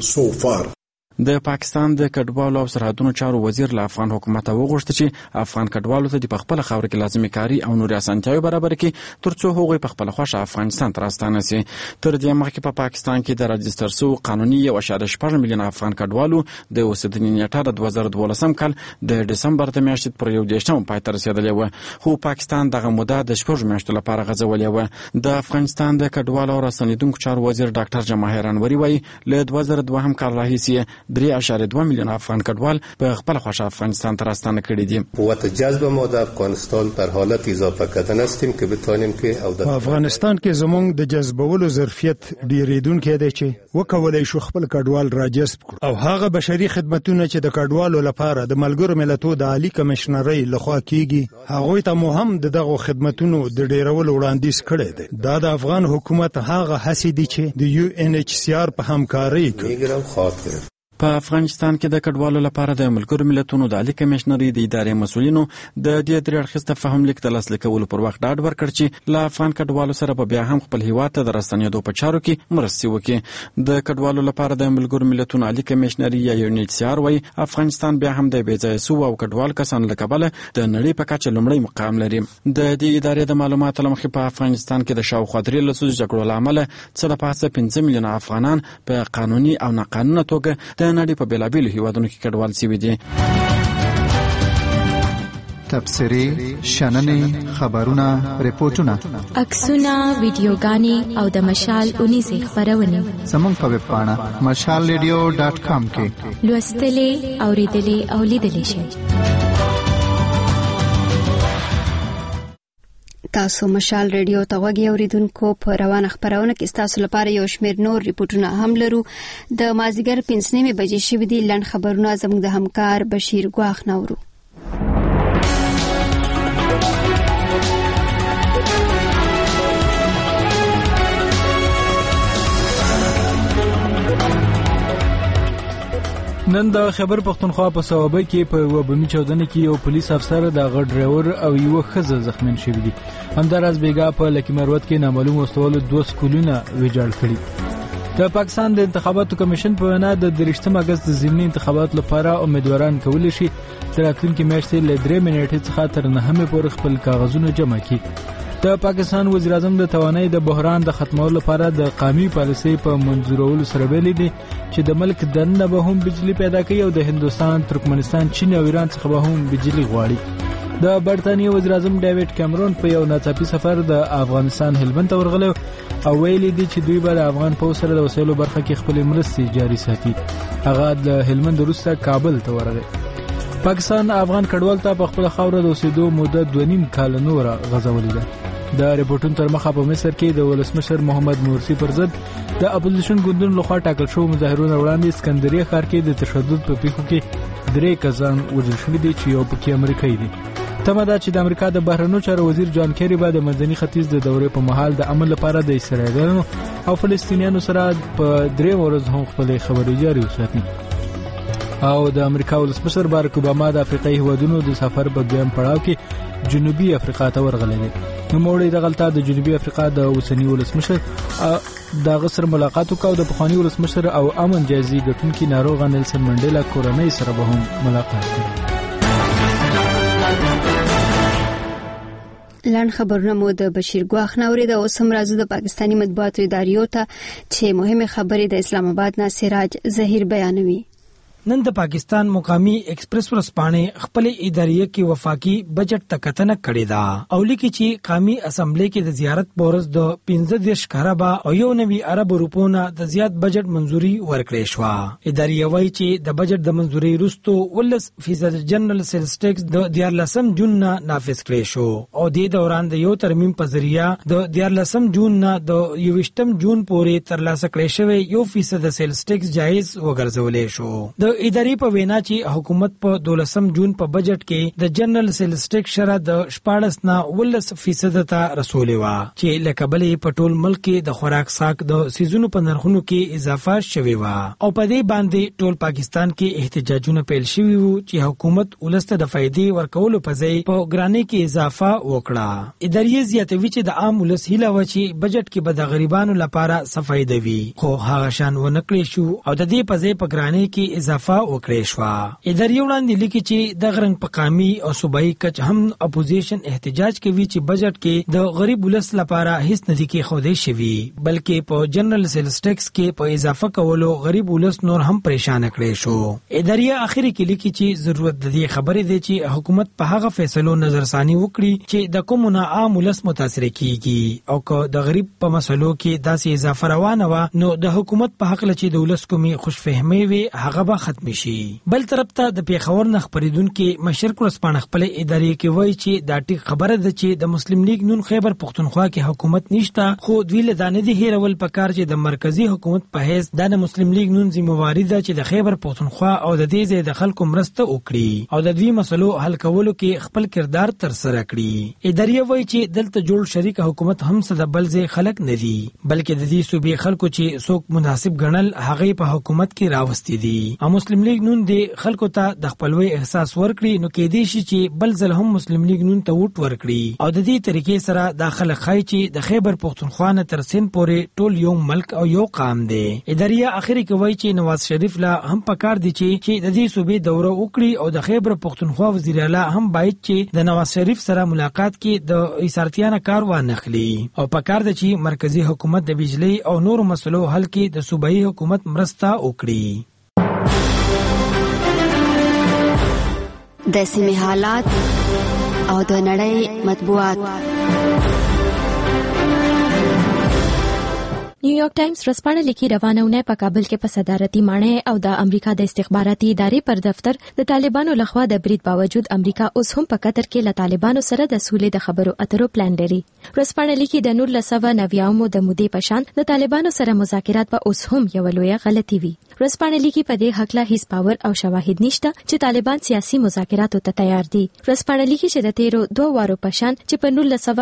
د پاکستان د کډوالو او سرحدونو چارو وزیر له افغان حکومت وغوښتل چې افغان کډوالو ته د خپل خاور کې لازمي کاری او نوري اسانتیاوي برابر کړي ترڅو هغوی په خپل خوښه افغانستان ته راستانه شي تر دې مخکې په پاکستان کې د راجستر شو قانوني 1.8 میلیون افغان کډوالو د اوسېدنې نیټه د 2012 کال د دسمبر د میاشتې پر 1 پای ته رسیدلې و خو پاکستان دغه موده د 6 میاشتو لپاره غځولې و د افغانستان د کډوالو او راستنیدونکو چارو وزیر ډاکټر جماهیر انوري وایي له 2002 کال راهیسې 3.2 میلیون افغان کډوال په خپل خوښه افغانستان ته راستانه کړي دي. قوت جذب ما در افغانستان در حالت اضافه کردن هستیم که بتوانیم که په افغانستان کې زموږ د جذبولو ظرفیت ډیریدونکې دی چې وکولای شو خپل کډوال راجذب کړو او هغه بشري خدماتونه چې د کډوالو لپاره د ملګرو ملتونو د عالی کمشنرۍ لخوا کیږي هغه ته مهم دغه خدماتونو د ډیرولو وړاندیز کړی دی. دا د افغان حکومت هغه هڅې دي چې د UNHCR په همکارۍ کوي. په افغانستان کې د کډوالو لپاره د ملګرو ملتونو د عالی کمشنرۍ د ادارې مسؤلینو د دې درې اړخیز تفاهم لیک د لاسلیک کولو پر وخت ډاډ ورکړ چې له افغان کډوالو سره به بیا هم خپل هیواد ته د راستنېدو په چارو کې مرستې وکړي. د کډوالو لپاره د ملګرو ملتونو عالی کمشنرۍ یا UNHCR وايي افغانستان بیا هم د بېځایه سوو او کډوال کسانو له کبله د نړۍ په کچه لومړی مقام لري. د دې ادارې د معلوماتو له مخې په افغانستان کې د شاوخوا 3 لسیزو جګړو له امله څه د پاسه 15 میلیونه افغانان په قانوني او ناقانونه توګه د نړۍ په بیلابیلو هیوادونو کې کډوال شوي دي. تبصرې شننې خبرونه ریپورتونه عکسونه ویډیوګانې او د مشال 19 خبرونه زموږ په ویب پاڼه mashalradio.com کې لوستلې اوریدلې او لیدلې شئ. تاسو مشال ریډیو ته غوږی اوریدونکو په روانه خبرونه کې تاسو لپاره یو شمېر نور ریپورتونه هم لرو. د مازیګر 5:30 بجې شوې دي. لنډ خبرونه زموږ د همکار بشیر ګواخ نورو. نن د خیبر پختونخوا په صوابه کې په یو بمي چاودنه کې یو پولیس افسر د غړ ډرایور او یو ښځه زخمین شوي دي. همداراز بیګا په لکی مروت کې نامعلوم وسلوالو 2 سکولونه ویجاړ کړي. د پاکستان د انتخاباتو کمیشن په وینا د 23 اگست د ضمني انتخاباتو لپاره امیدواران کولی شي تر راتلونکي میاشتې له 3 منټې څخه تر 9 پورې خپل کاغذونه جمع کړي. د پاکستان وزیر اعظم د توانایي د بحران د ختمولو لپاره د قومي پالیسۍ په منظورولو سره ویلي دي چې د ملک دننه به هم بجلی پیدا کوي او د هندستان، ترکمنستان، چین او ایران څخه به هم بجلی غواړي. د برتانیې وزیر اعظم ډیوډ کیمرون په یو ناڅاپي سفر د افغانستان هلمند ته ورغلی او ویلي دي چې دوی به د افغان پوځ سره د وسایلو برخه کې خپل مرستې جاري ساتي. هغه د هلمند وروسته کابل ته ورغی. پاکستان افغان کډوال ته په خپل خاوره د اوسېدو موده 2.5 کال نوره غځولې ده. د ریپورتونو تر مخه په مصر کې د ولسمشر محمد مرسی پر ضد د اپوزیشن ګوندونو لخوا ټاکل شوی مظاهرونه وړاندې اسکندریه ښار کې د تشدد په پیښو کې 3 کسان وژل شوي دي چې یو پکې امریکایي دی. تمه ده چې د امریکا د بهرنیو چارو وزیر جان کیری به د منځني ختیځ د دورې په مهال د امن لپاره د اسرایلیانو او فلسطینیانو سره په 3 ورځې هم خپل خبرې جاري وساتي. او د امریکا ولسمشر بارک اوباما د افریقایي هیوادونو د سفر په دویم پړاو کې جنوبي افریقا ته ورغلی دی. نوموړی دغلته د جنوبي افریقا د اوسنی ولسمشر د غسر ملاقات وکاو. د پخوانی ولسمشر او امن جایزې ګټونکي ناروغ نیلسن منډیلا کورنۍ سره به هم ملاقات کړي. لنډ خبرونه مو د بشیر ګواخ نوري د اوسم راځو د پاکستانی مطبوعاتو ادارو ته چې مهمه خبرې د اسلام آباد نه سراج ظهیر بیانوي. نن د پاکستان مقامی ایکسپریس ورځپاڼې خپل ادارې کې وفاقي بجټ ته کتنه کړې ده او لیکي چې قومي اسمبلی کې د زیارت پورز د 15 خرابه او 1 ارب روپونه د زیات بجټ منزوري ورکړې شو. ادارې وایي چې د بجټ د منزوري وروسته 10% جنرال سیلز ټیکس د 14 جون نه نافذ کړی شو او د دوران د یو ترمیم په ذریعہ د 14 جون نه د 21 جون پورې ترلاسه کړی شوی 1% سیلز ټیکس جایز وګرځولې شو. د ادارې په وینا چې حکومت په 12 جون په بجټ کې د جنرال سیلز ټیکس شرح د 14 نه 10% ته رسولې و چې لکبلې په ټول ملک کې د خوراک ساک د سیزونو په نرخونو کې اضافه شوی و او په دې باندې ټول پاکستان کې احتجاجونه پیل شوي وو چې حکومت ولسته د فائدې ورکولو په ځای په ګرانۍ کې اضافه وکړه. ادارې زیاتوي چې د عام ولس هیله و چې بجټ کې به د غریبانو لپاره صفایده وي خو هغه شان ونه کړی شو او د دې په ځای په ګرانۍ کې اضافه وکړې شو. ادارې وړاندې لیکي چې د غرنګ په قومي او صوبایي کچ هم اپوزیشن احتجاج کوي چې بجټ کې د غریب ولس لپاره هیڅ نه دي کې خوده شوی بلکې په جنرال سیلز ټیکس کې په اضافه کولو غریب ولس نور هم پریشان کړي شو. ادارې اخري کې لیکي چې ضرورت د دې خبرې دی چې حکومت په هغه فیصلو نظرثاني وکړي چې د کومه عام ولس متاثر کیږي او که د غریب په مسلو کې داسې اضافه روانه و نو د حکومت په حق لچې د ولس کومي خوشفهمي وي هغه به ختم شي. بل طرف ته د پیښور نه خبرېدونکو مشرق ورځپاڼه خپل ادارې کې وایي چې دا ټیک خبره ده چې د مسلم لیگ نون خیبر پختونخوا کې حکومت نشته خو دوی له دانې دي هیرول پکار چې د مرکزی حکومت په حیث د مسلم لیگ نون ذمہواری ده چې د خیبر پختونخوا او د دې ځای د خلکو مرسته وکړي او د دوی مسلو حل کولو کې خپل کردار تر سره کړي. ادارې وایي چې دلته جوړ شریک حکومت هم څه د بل ځای خلک نه دي بلکې د دې صوبې خلکو چې څوک مناسب ګڼل هغه په حکومت کې راوستي دي. مسلم لیگ نون د خلکو ته د خپلوي احساس ورکړي نو کې دي چې بل ځل هم مسلم لیگ نون ته ووټ ورکړي او د دې طریقې سره داخله خای چې د خیبر پختونخوا نه تر سین پورې ټول یو ملک او یو قام دی. ادارې اخري کوي چې نواز شریف لا هم پکار دي چې د دې صوبې دوره وکړي او د خیبر پختونخوا وزیر اعلی هم باید چې د نواز شریف سره ملاقات کې د ایثارتیانه کار وانخلي او پکار دي چې مرکزی حکومت د بجلی او نور مسلو حل کې د صوبایي حکومت مرسته وکړي. د سیمې حالات او د نړۍ مطبوعات. نیویارک ټایمز ورځپاڼه لیکي روانونه په کابل کې په صدارتي ماڼۍ او د امریکا د استخباراتي ادارې پر دفتر د طالبانو لخوا د برید باوجود امریکا اوس هم په قطر کې له طالبانو سره د سولې د خبرو اترو پلان لري. ورځپاڼه لیکي د 1990 د مودې په شان د طالبانو سره مذاکرات په اوس هم یو لویه غلطي وي. ورځپاڼه لیکي په دې حق لا هیڅ باور او شواهد نشته چې طالبان سیاسي مذاکراتو ته تیار دي. ورځپاڼه لیکي چې د تیرو 2 وارو په شان چې په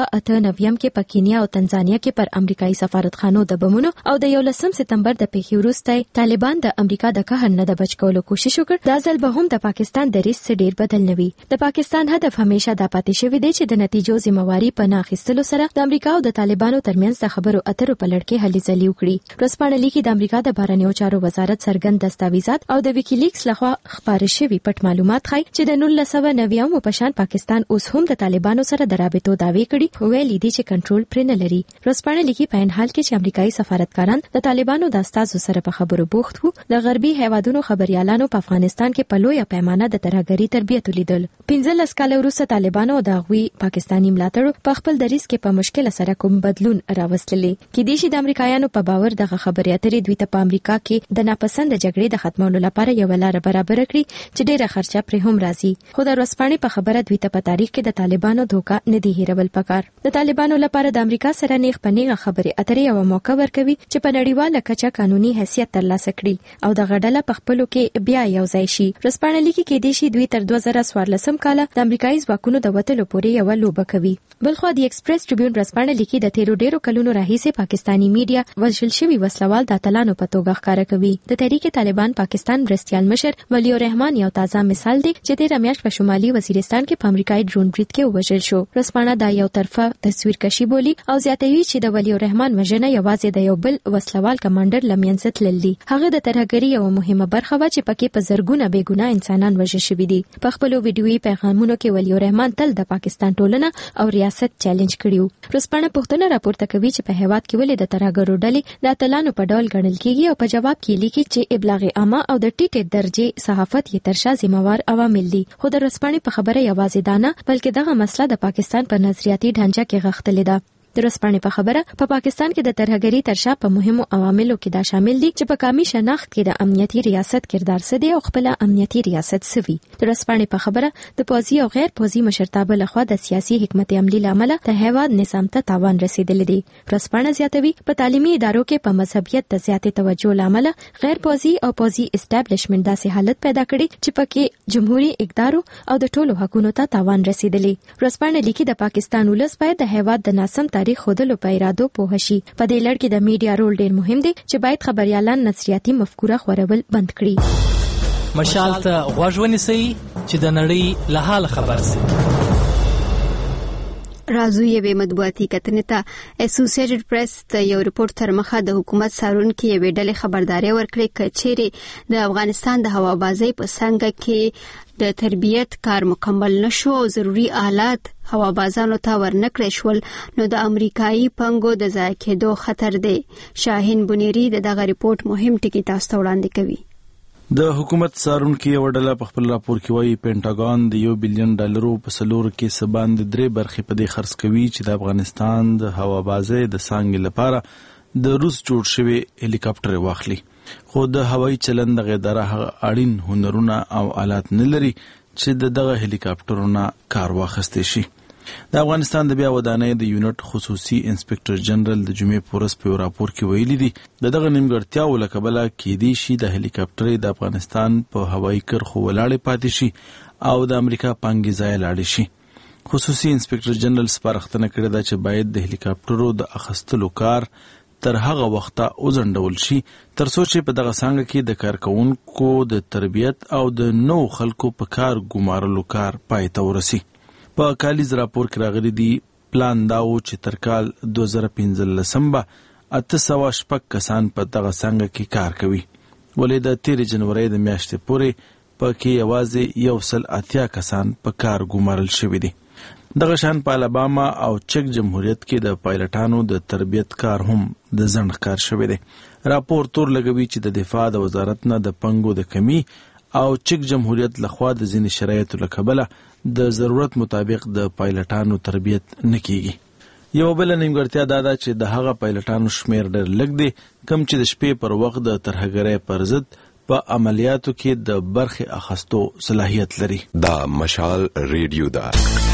1998 کې په کینیا او تنزانیا کې پر امریکایي سفارتخانو د او د 11 سپتمبر د پیښې وروسته طالبان د امریکا د قهر نه د بچ کولو کوشش وکړ. دا ځل به هم د پاکستان د ریس څخه ډیر بدل نه وي. د پاکستان هدف همیشه د پاتې شوی دی چې د نتیجو ذمہواری په ناخستلو سره د امریکا او د طالبانو ترمنځ د خبرو اترو په لړ کې هلې ځلې وکړي. ورځپاڼه لیکي د امریکا د بهرنیو چارو وزارت څرګند دستاویزات او د ویکیلیکس لخوا خبرې شوی پټ معلومات ښیي چې د 1990 په شان پاکستان اوس هم د طالبانو سره د رابطو دعوی کړي، ویلي دي چې کنټرول پر نه لري. ورځپاڼه لیکي په ان حال کې چې امریکایي سفارتکاران د طالبانو د استازو سره په خبرو بوخت وو، د غربي هیوادونو خبريالانو په افغانستان کې په لویه پیمانه د ترهګری تربیت ولیدل. 15 کال وروسته طالبانو د غوي پاکستانی ملاتړو په خپل دریس کې په مشکل سره کوم بدلون راوستلې کې دي چې د امریکایانو په باور د خبري اترې دوی ته په امریکا کې د ناپسند جګړې د ختمولو لپاره یو لار برابر کړي چې ډیره خرچه پر هم راځي. خو د ورځپاڼې په خبره دوی ته په تاریخ کې د طالبانو دوکا نه دی هیرول پکار. د طالبانو لپاره د امریکا سره نیغ پنیغه خبري اترې یو موقع ورکوي چې په نړیواله کچه قانوني حیثیت ترلاسه کړي او د غډله په خپلو کې بیا یو ځای شي. ورځپاڼه لیکي کې د شي دوی تر 2014 کال د امریکایي ځواکونو د وټلو پورې یو لوبه کوي. بلخو د ایکسپریس ټریبیون ورځپاڼه لیکي د تیرو ډیرو کلونو راهیسې پاکستانی میډیا وژل شوی وسلوال د اتلانو په توګه ښکاره کوي. د تحریک طالبان پاکستان مرستیال مشر ولی الرحمن یو تازه مثال دی چې د رمیاشت په شمالي وزیرستان کې په امریکایي ډرون برید کې وژل شو. ورځپاڼه دا یو طرفه تصویر کشي بولی او زیاتوي چې د ولی الرحمن وژنه یوازې د یو بل وسلوال کمانډر لمینځ تللی. هغه د ترهګری یو مهمه برخه و چې پکې په زرګونه بېګناه انسانان وژل شوي دي. په خپل ویډیويي پیغامونو کې ولی الرحمن تل د پاکستان ټولنه او ریاست چیلنج کړیو. ورځپاڼه پوښتنه راپورته کوي چې په هیواد کې ولې د ترهګرو ډلې د اتلانو په ډول ګڼل کیږي او په جواب کې لیکي چې ابلاغ عامه او د ټیټه درجه صحافت یې ترشا ذمہوار عوامل دي. خو د ورځپاڼې په خبره یوازې دا نه بلکې دغه مسله د پاکستان په نظریاتي ډانچه کې غښتلې ده. د ورځپاڼې په خبره په پاکستان کې د ترهګری ترشا په مهمو عواملو کې دا شامل دي چې په قومي شناخت کې د امنیتي ریاست کردار څه دی او خپل امنیتي ریاست سوي. د ورځپاڼې په خبره د پوځي او غیر پوځي مشرتابه لخوا د سیاسي حکمت عملی لامل د هیواد نظام ته تاوان رسیدلی دی. ورځپاڼه زیاتوي په تعلیمي ادارو کې په مذهبیت د زیاتې توجه لامل غیر پوځي او پوځي اسټابلیشمنت داسې حالت پیدا کړي چې پکې جمهوریت اقدارو او د ټولو حقوقو ته تاوان رسیدلی. ورځپاڼه لیکي د پاکستان ولس باید د هیواد د ناسم تاریخ خودلو په ارادو پوه شي. په دې لړ کې د میډیا رول ډیر مهم دی چې باید خبريالان نظریاتي مفکوره خورول بند کړي. مشال ته غوږ ونیسئ چې د نړۍ له حال خبر شي. راځو یوې مطبوعاتي کتنې ته. اسوسییټډ پریس ته یو ریپورت تر مخه د حکومت څارونکو یوې ډلې خبرداري ورکړې چې چیرې د افغانستان د هوابازۍ په څنګه کې د تربیت کار مکمل نشو او ضروری آلات هوابازانو ته ورنکړل شول نو د امریکایي پنګو د ضایع کېدو خطر دی. شاهین بنيري دغه ریپورت مهم ټکی تاسو ته وړاندې کوي. د حکومت څارونکو یو ډله په خپل راپور کې وایي پینټاګون د $1 بلین په سلور کې سباند 3 برخې په دې خرڅ کوي چې د افغانستان د هوابازۍ د څنګه لپاره د روس جوړ شوی هلیکاپټر واخلي. خو د هوایي چلند د اداره اړین هنرونه او آلات نه لري چې دغه هلیکاپټرونه کار واخیستي شي. د افغانستان د بیا ودانۍ د یونټ خصوصي انسپکټر جنرال د جمعې پورس په راپور کې ویلي دي دغه نیمګړتیاو له کبله کې دي شي د هلیکاپټر د افغانستان په هوایي کرښو ولاړې پاتې شي او د امریکا پانګې ځای لاړې شي. خصوصي انسپکټر جنرال سپارښتنه کړې ده چې باید د هلیکاپټرو د اخیستلو کار تر هغه وخته وزندول شي تر څو چې په دغه څنګه کې د کارکونکو د تربیت او د نو خلکو په کار ګمارلو کار پای ته ورسي. په کالیز راپور کې راغلي دي پلان داو چې تر کال 2015 به 806 کسان په دغه څنګه کې کار کوي ولې د 13 جنوري د میاشتې پورې پکې یوازې 180 کسان په کار ګمارل شوي دي. دغه شان په الاباما او چک جمهوریت کې د پایلټانو د تربیت کار هم د ځنډ کار شوی دی. راپور تور لګوي چې د دفاع د وزارت نه د پنګو د کمی او چک جمهوریت لخوا د ځینې شرایطو له کبله د ضرورت مطابق د پایلټانو تربیت نه کیږي. یو بل نیمګړتیا دا ده چې د هغه پایلټانو شمیر ډېر لږ دی کوم چې د شپې پر وخت د ترهګرۍ پر ضد په عملیاتو کې د برخې اخیستو صلاحیت لري. دا مشال ریډیو ده.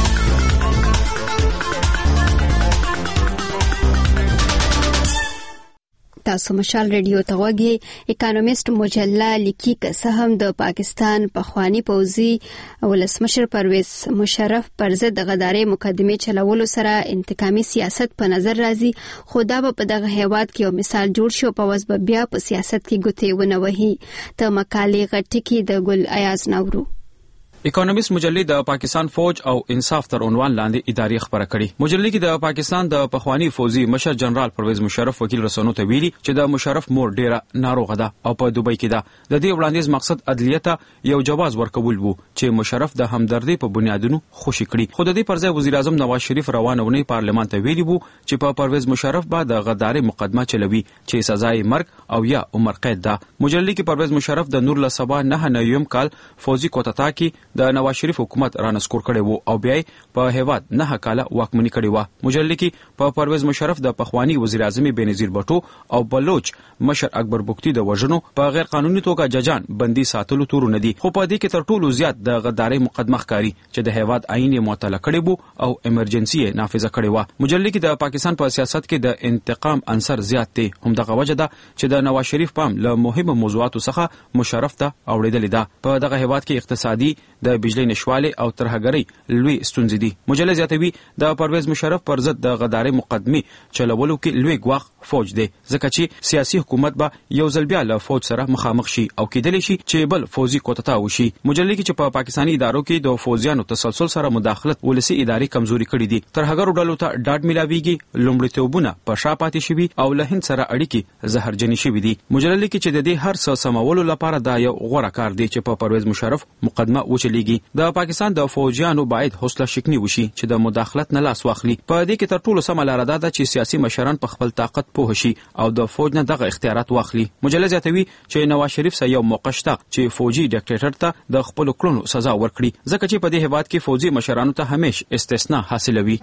تاسو مشال ریډیو ته وګورئ. اکانومیست مجله لیکي که څه هم د پاکستان پخوانی پوځي ولسمشر پرویز مشرف پر ضد د غدارۍ مقدمې چلولو سره انتقامي سیاست په نظر راځي، خو دا به په دغه هیواد کې یو مثال جوړ شي او په وځ به بیا په سیاست کې ګوتې ونه وهي. ته مقالې غټکي د ګل ایاز نورو. اکانومیست مجلې د پاکستان فوج او انصاف تر عنوان لاندې ادارې خبره کړې. مجلې کې د پاکستان د پخوانی فوجي مشر جنرال پرویز مشرف وکیل رسنیو ته ویلي چې د مشرف مور ډیره ناروغه ده او په دوبۍ کې ده. د دې وړاندیز مقصد عدلیه ته یو جواز ورکول وو چې مشرف د همدردۍ په بنیادونو خوشي کړي. خو د دې پر ځای وزیر اعظم نواز شریف روانه ونی پارلمان ته ویلي وو چې په پرویز مشرف به د غدارۍ مقدمه چلوي چې سزا یې مرګ او یا عمر قید ده. مجلې کې پرویز مشرف د نور لسبا 9 کال فوجي کوتتا کې د نواز شریف حکومت رانسکور کړي وو او بیا په هیواد 9 کاله واکمني کړي وو. مجلې کې په پرویز مشرف د پخوانی وزیر اعظم بېنظیر بټو او بلوچ مشر اکبر بگتی د وژنو په غیر قانوني توګه ججان بندي ساتلو تورونه دي. خو په دې کې تر ټولو زیات د غدارۍ مقدمه ښکاري چې د هیواد آئین یې معطله کړی وو او ایمرجنسي یې نافذه کړې وه. مجلې کې د پاکستان په سیاست کې د انتقام عنصر زیات دی. همدغه وجه ده چې د نواز شریف پام له مهمو موضوعاتو څخه مشرف ته اوړېدلې ده. په دغه هیواد کې اقتصادي د بجلی نشواله او ترهګرۍ لوی ستونزې دي. مجلې زیاتوي د پرویز مشرف پر ضد د غدارۍ مقدمې چلولو کې لوی ګواښ فوج دی، ځکه چې سیاسي حکومت به یو ځل بیا له فوج سره مخامخ شي او کېدلی شي چې بل فوجي کوتتا وشي. مجلې کې چې په پاکستاني ادارو کې د فوجیانو تسلسل سره مداخلت ولسی ادارې کمزوري کړي دي. ترهګرو ډلو ته ډاډ ملاويږي، لومړیتوبونه په شا پاتې شوي او له هند سره اړیکې زهرجنې شوي دي. مجلې کې چې د دې هر څه سمولو لپاره دا یو غوره کار دی چې په پرویز مشرف مقدمه وچلېږي. د پاکستان د فوجیانو باید حوصله شکنی وشي چې د مداخلت نه لاس واخلي. په دې کې تر ټولو سمه لاره ده چې سیاسي مشران په خپل طاقت پوه شي او د فوج نه دغه اختیارات واخلي. مجلې زیاتوي چې نواز شریف سره یو موقع شته چې فوجي ډیکټیټر ته د خپل کړنو سزا ورکړي، ځکه چې په دې هیواد کې فوجي مشرانو ته همیش استثناء حاصلوي.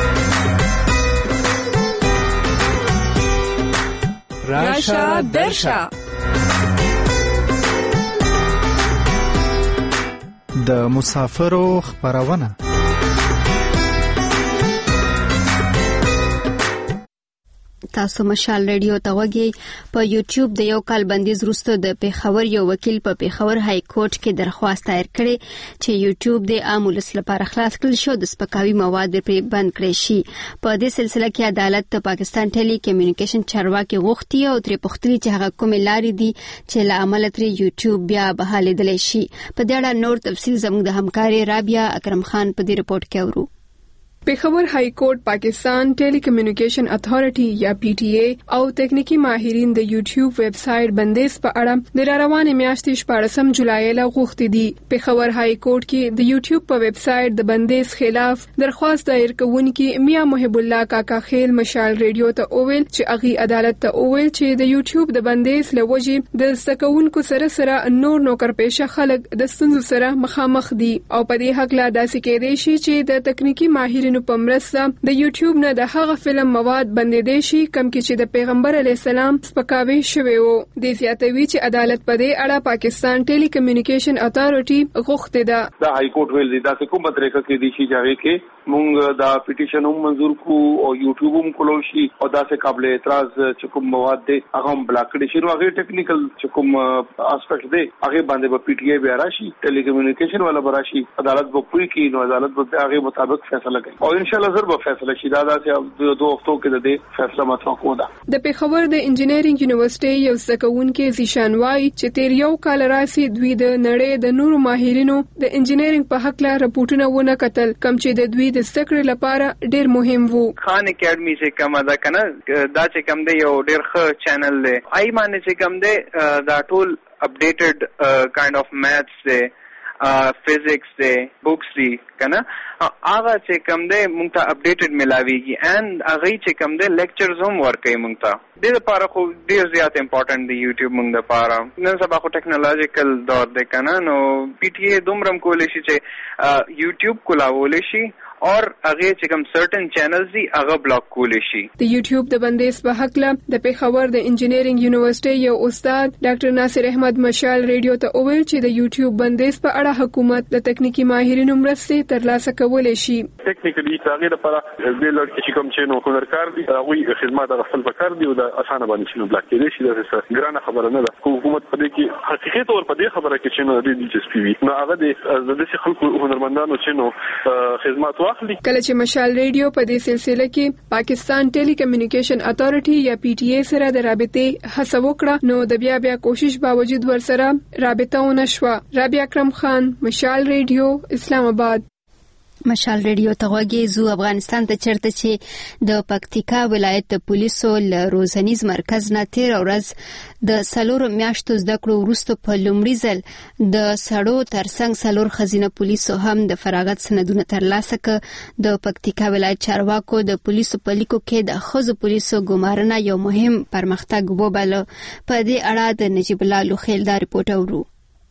راشه درشه د مسافرو خبرونه. تاسو مشال ریډیو ته وګورئ. په یوټیوب د یو کال بندیز وروسته د پیښور یو وکیل په پیښور های کورټ کې درخواست دایر کړي چې یوټیوب د عام ولس لپاره خلاص کړل شو د سپکاوي مواد پرې بند کړي شي. په دې سلسله کې عدالت د پاکستان ټیلی کمیونیکیشن چارواکي غوښتي او ترې پوښتنې چې هغه کومې لارې دي چې له عمله ترې یوټیوب بیا بحالېدلی شي. په دې اړه نور تفصیل زموږ د همکاري رابعه اکرم خان په دې رپورټ کې اورو. پیښور های کورټ پاکستان ټیلی کمیونیکیشن اتھارټي یا پی ټی ای او تکنیکی ماهرین د یوټیوب ویب سټ بندیز په اړه د روانې میاشتې 14 جولای له غوښتي دي. پیښور های کورټ کې د یوټیوب په ویب سټ د بندیز خلاف درخواست دایر کوونکي میا محب الله کاکا خیل مشال ریډیو ته اوویل چې اغي عدالت ته اوویل چې د یوټیوب د بندیز لوجې د سکونکو سره نور نوکر پیشه خلک د ستونزو سره مخامخ دي او په دې حق لا داسې کېدای شي چې د تکنیکی ماهرینو په مرسته د یوټیوب نه د هغه فلم مواد بندیدې شي کم کې چې د پیغمبر علی السلام سپکاوي شوی وو. د زیاتوي چې عدالت په دې اړه پاکستان ټیلی کمیونیکیشن اتھارټي غوښتي ده. د های کورټ ویل دا کوم طریقه کې دي چې هغه کې مونږ دا پټیشن هم منزور کو او یوټیوب هم کولو شي او دا څه قابل اعتراض چې کوم مواد دي هغه هم بلاک کړي شي. نو هغه ټیکنیکل چې کوم اسپیکټ دي هغه باندې په پی ټی ای بیا راشي، ټیلی کمیونیکیشن والا براشي، عدالت به پوری کی نو عدالت به هغه مطابق فیصله کوي او ان شاء الله ضرور فیصله شي. دا چې 2 هفتو کې د فیصله متوقع ده. د پیښور د انجینرینګ یونیورسيټي یو څکونکو زیشان وای چې تیر یو کال راسي دوی د نړۍ د نورو ماهرینو د انجینرینګ په حق لا رپورټونه ونه کتل کم چې د دوی د سکړې لپاره ډیر مهم وو. خان اکیډمي چې کومه ده کنه دا چې کوم دی یو ډیر ښه چینل دی. آی باندې چې کوم دی دا ټول اپډیټډ کایند اف میثز دی فزکس دی بوکس دی کنه هغه چې کوم دی مونږ ته اپډیټډ ملاويږي اند هغه چې کوم دی لیکچرز هم ورکوي مونږ ته د لپاره خو ډیر زیات امپورټنٹ دی یوټیوب مونږ لپاره نن سبا خو ټیکنالوژیکل دور دی کنه نو پی ټی ای دومره کولای شي چې یوټیوب کولاول شي اور هغه چې کوم سرټن چینلز دي هغه بلاک کول شي. د یوټیوب د بندیز په حق له د پیښور د انجینرینګ یونیورسيټي یو استاد ډاکټر ناصر احمد مشال ریډیو ته وویل چې د یوټیوب بندیز په اړه حکومت د تکنیکی ماهرینو مرستې ترلاسه کولای شي. ټیکنیکلی هغه لپاره د لوړ چې کوم چې نو هنرکار دي هغه خدمات غوښتل پکار دي او د اسانه باندې چې نو بلاک کېدي شي د ګرانه خبره نه ده. حکومت په دې کې حقیقت اور په دې خبره کې چې نو د دلچسپي وي نو هغه د دې خلکو هنرمندانو چې نو خدمات کله چې مشال ریډیو په دې سلسله کې پاکستان ټیلی کمیونیکیشن اتھارټي یا پی ټی ای سره د رابطې هڅه وکړه نو د بیا کوشش باوجود ورسره رابطه ونه شوه. رابعه اکرم خان، مشال ریډیو، اسلام آباد. مشال ریډیو ته غوږی زو افغانستان ته چرته چې د پکتیکا ولایت د پولیسو له روزنیز مرکز نه تیر ورځ د سلور میاشتو زده کړو وروسته په لومړي ځل د سړو ترڅنګ سلور خزینه پولیسو هم د فراغت سندونه ترلاسه کړ. د پکتیکا ولایت چارواکو د پولیسو په لیکو کې د خزو پولیسو ګمارنه یو مهم پرمختګ وباله. په دې اړه د نجیب الله لوخیل دا رپورټ اورو.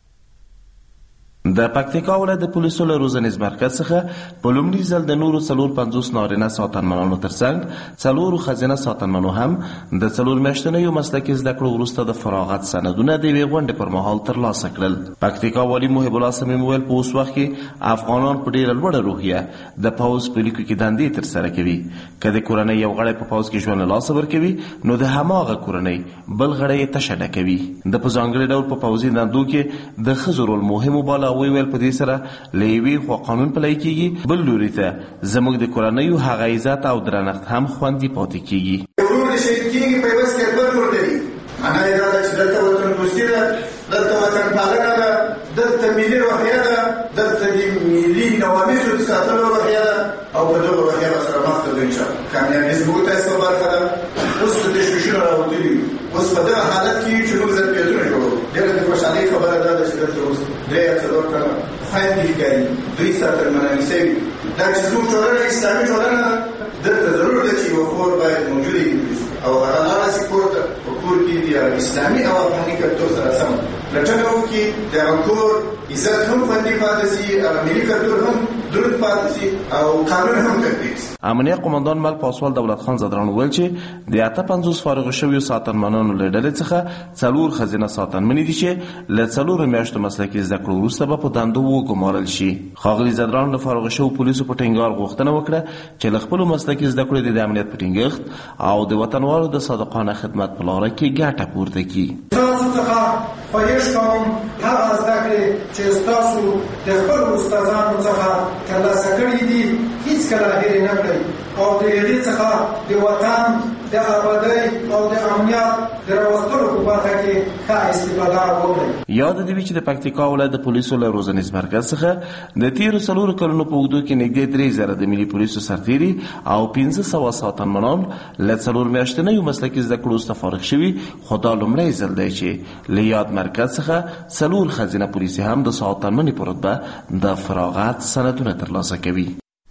د پکتیکا ولایت د پولیسو له روزنیز مرکز څخه په لومړي ځل د نورو 450 نارینه ساتنمنانو ترڅنګ 4 خزینه ساتنمنو هم د 4 میاشتنیو مسلکي زده کړو وروسته د فراغت سندونه د یوې غونډې پر مهال ترلاسه کړل. پکتیکا والی محب الله سمیم ویل په اوس وخت کې افغانان په ډیره لوړه روحیه د پوز په لیکو کې دندې ترسره کوي. که د کورنۍ یو غړی په پوز کې ژوند له لاسه ورکوي نو د هماغه کورنۍ بل غړی یې تشه ډکوي. د په ځانګړي ډول په پوځي دندو کې د ښځو رول مهم وباله. ویل په دې سره لوی خو قانون پلی کیږي، بل لوري ته زموږ د کورنۍ هغه عزت او درنښت هم خوندي پاتې کیږي. ورور دې شي کیږي په وس کې بل ور دی انا دا چې دلته وطن دوستي ده، دلته وطن پالنه ده، دلته ملي روحیه ده، دلته د ملي نوامیسو ساتلو روحیه ده او په دغه روحیه سره مخ ته ځي چې کامیابي زموږ ته برخه ده. اوس د تشویشونو راوتلي اوس په دغه حالت کې چې موږ ځپېدونه جوړو ډېره د خوشحالۍ خبره ده چې دلته اوس درې څلور کاله خویندې ښکاري دوی ساتنمنانې شوي. دا چې زموږ ټولنه اسلامي ټولنه ده دلته ضرور ده چې یوه خور باید موجوده وي او هغه لاړه شي کور ته په کور کې د اسلامي او افغاني کلتور سره سم لټنه وکړي د هغه کور عزت هم خوندي پاتې شي او ملي کلتور هم درود پاتې شي او قانون هم تطبیق شي. امنیه قومندان ملک پاسوال دولت خان زدران ویل چې د 58 فارغ شویو ساتنمنانو له ډلې څخه 4 خزینه ساتنمنې دي چې له 4 میاشتو مسلکي زده کړو وروسته به په دندو وګمارل شي. ښاغلي زدران له فارغ شویو پولیسو په ټینګار غوښتنه وکړه چې له خپلو مسلکي زده کړو د امنیت په ټینګښت او د وطنوالو د صادقانه خدمت په لاره کې ګټه پورته کړي. تاسو څخه خواهش کوم هغه زده کړې چې تاسو د خپلو استادانو څخه ترلاسه کړي دي هیڅکله هېرې نه کړئ او د هغې څخه د وطن د آبادۍ او د امنیت د راوستلو په برخه کې ښه استفاده وکړئ. یاد دې وي چې د پکتیکا ولایت د پولیسو له روزنیز مرکز څخه د تیرو 4 کلونو په اوږدو کې نږدې 3000 د ملي پولیسو سرتیري او 1500 ساتنمنان له 4 میاشتنیو مسلکي زده کړو څخه فارغ شوي، خو دا لومړی ځل دی چې له یاد مرکز څخه 4 خزینه پولیسي هم د ساتنمنې په رتبه د فراغت سندونه ترلاسه کوي.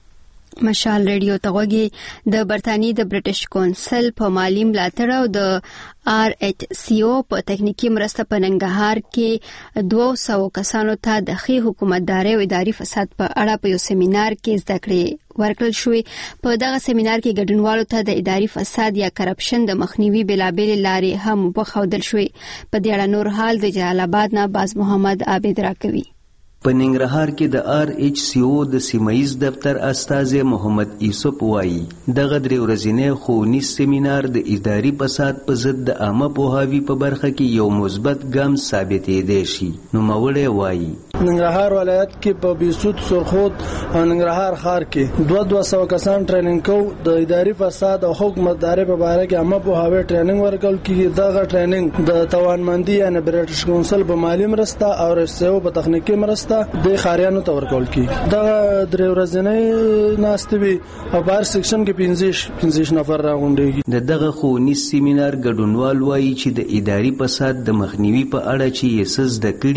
مشال ریډیو ته غوږی د برتانی د برټش کونسل په مالی ملاتړ او د آر ایچ سی او په تکنیکی مرسته په ننګرهار کې 200 کسانو ته د ښې حکومتدارۍ او اداري فساد په اړه په یو سیمینار کې زده کړې ورکړل شوې. په دغه سیمینار کې ګډونوالو ته د اداري فساد یا کرپشن د مخنیوي بېلابېلې لارې هم وښودل شوې. په دې اړه نور حال د جلال آباد نه باز محمد عابد راکوي. په ننګرهار کې د آر ایچ سی او د سیمایي دفتر استازی محمد یوسف وایي دغه درې ورځنی ښوونیز سیمینار د اداري فساد په ضد د عامه پوهاوي په برخه کې یو مثبت ګام ثابتېدی شي. نوموړی وایي ننګرهار ولایت کې په بیسود سرخود او ننګرهار ښار کې 200 کسان ټریننګ کو د اداري فساد او حکومتدارۍ په اړه کې عامه پوهاوي ټریننګ ورکول کیږي. دغه ټریننګ د توانمندي یعنی برټش کونسل په مالی مرسته او رسو په تخنیکی مرسته د خاریانو ته ورکول کیږي. دا درې ورځې ناستوي او بار سیکشن کې 15 نفر راغونډيږي. دغه ښوونیز سیمینار ګډونوال وایي چې د اداري فساد د مخنیوي په اړه چې یې زده کړي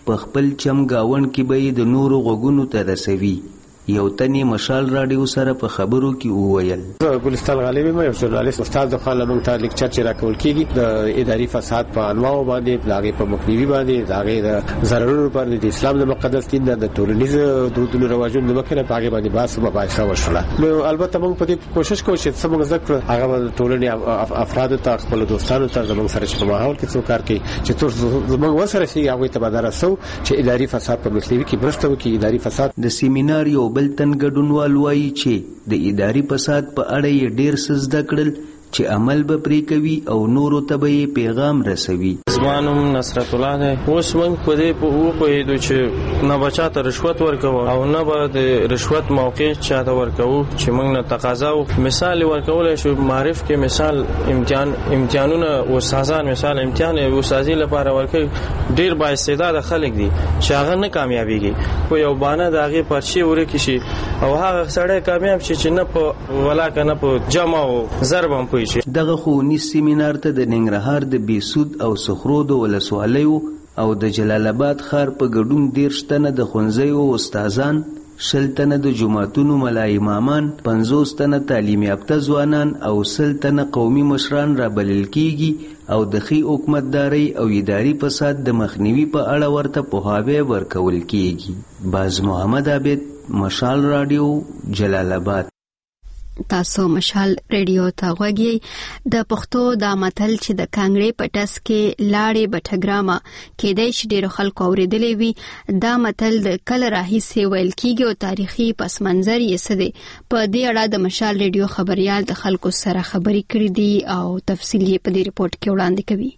په خپل چم گاون کې به د نورو غوګونو ته رسوي. یو تنې مشال رادیو سره په خبرو کې وویل. ګلستان غالبي مې یو ژورنالیست استاد د خپل موږ ته لیکچر چې راکول کیږي د اداري فساد په انواع باندې لاغي په مخنیوي باندې لاغي د ضررونو باندې د اسلام د مقدس دین د ټولنیز دودونو رواجونو د مخه په هغه باندې بحث مباحثه وشوله. نو البته موږ په دې کوشش کوو چې څنګه ذکر هغه ټولنې افراد ته خپل دوستانو ته زموږ سره چې په ماحول کې څو کار کوي چې تر زموږ وسره شي هغه ته بدل رسو چې اداري فساد په مخنیوي کې برسته وکړي. اداري فساد د سیمینار یو بل تن ګډونوال وایي چې د اداري فساد په اړه یې ډېر څه زده کړل چې عمل به پرې کوي او نورو ته به یې پیغام رسوي. زمانم نصرت الله دی. اوس موږ په دې پوهېدو چې نه به چاته رشوت ورکوو او نه به د رشوت موقع چاته ورکوو چې موږ نه تقاضا مثال ورکولی شو. معرف کې مثال امتحانونه استادان مثال امتحان استادي لپاره ورکوي. ډېر با استعداده خلک دي چې هغه نه کامیابېږي په یو بانه د هغې پرچې ورکې شي او هغه سړی کامیاب شي چې نه په ولاکه نه په جمع او ضرب هم دغه ښوونیز سیمینار ته د ننګرهار د بیسود او سخرو د ولسوالیو او د جلال آباد ښار په ګډون 13 تنه د ښوونځیو استادان، 100 تنه د جوماتونو ملا امامان، 50 تنه تعلیم یافته ځوانان او 100 تنه قومي مشران رابلل کیږي او د ښې حکومتدارۍ او اداري فساد د مخنیوي په اړه ورته پوهاوی ورکول کیږي. باز محمد عابد، مشال رادیو، جلال آباد. تاسو مشال ریډیو ته غوږی. د پښتو دا متل چې د کانګړې پټس کې لاړې بټګرامه کېدای شي ډېر خلکو اوریدلی وي. دا متل د کله راهیسې ویل کیږي او تاریخي پس منظر یې څه دی. په دې اړه د مشال ریډیو خبريال د خلکو سره خبرې کړې دي او تفصیل یې په دې ریپورت کې وړاندې کوي.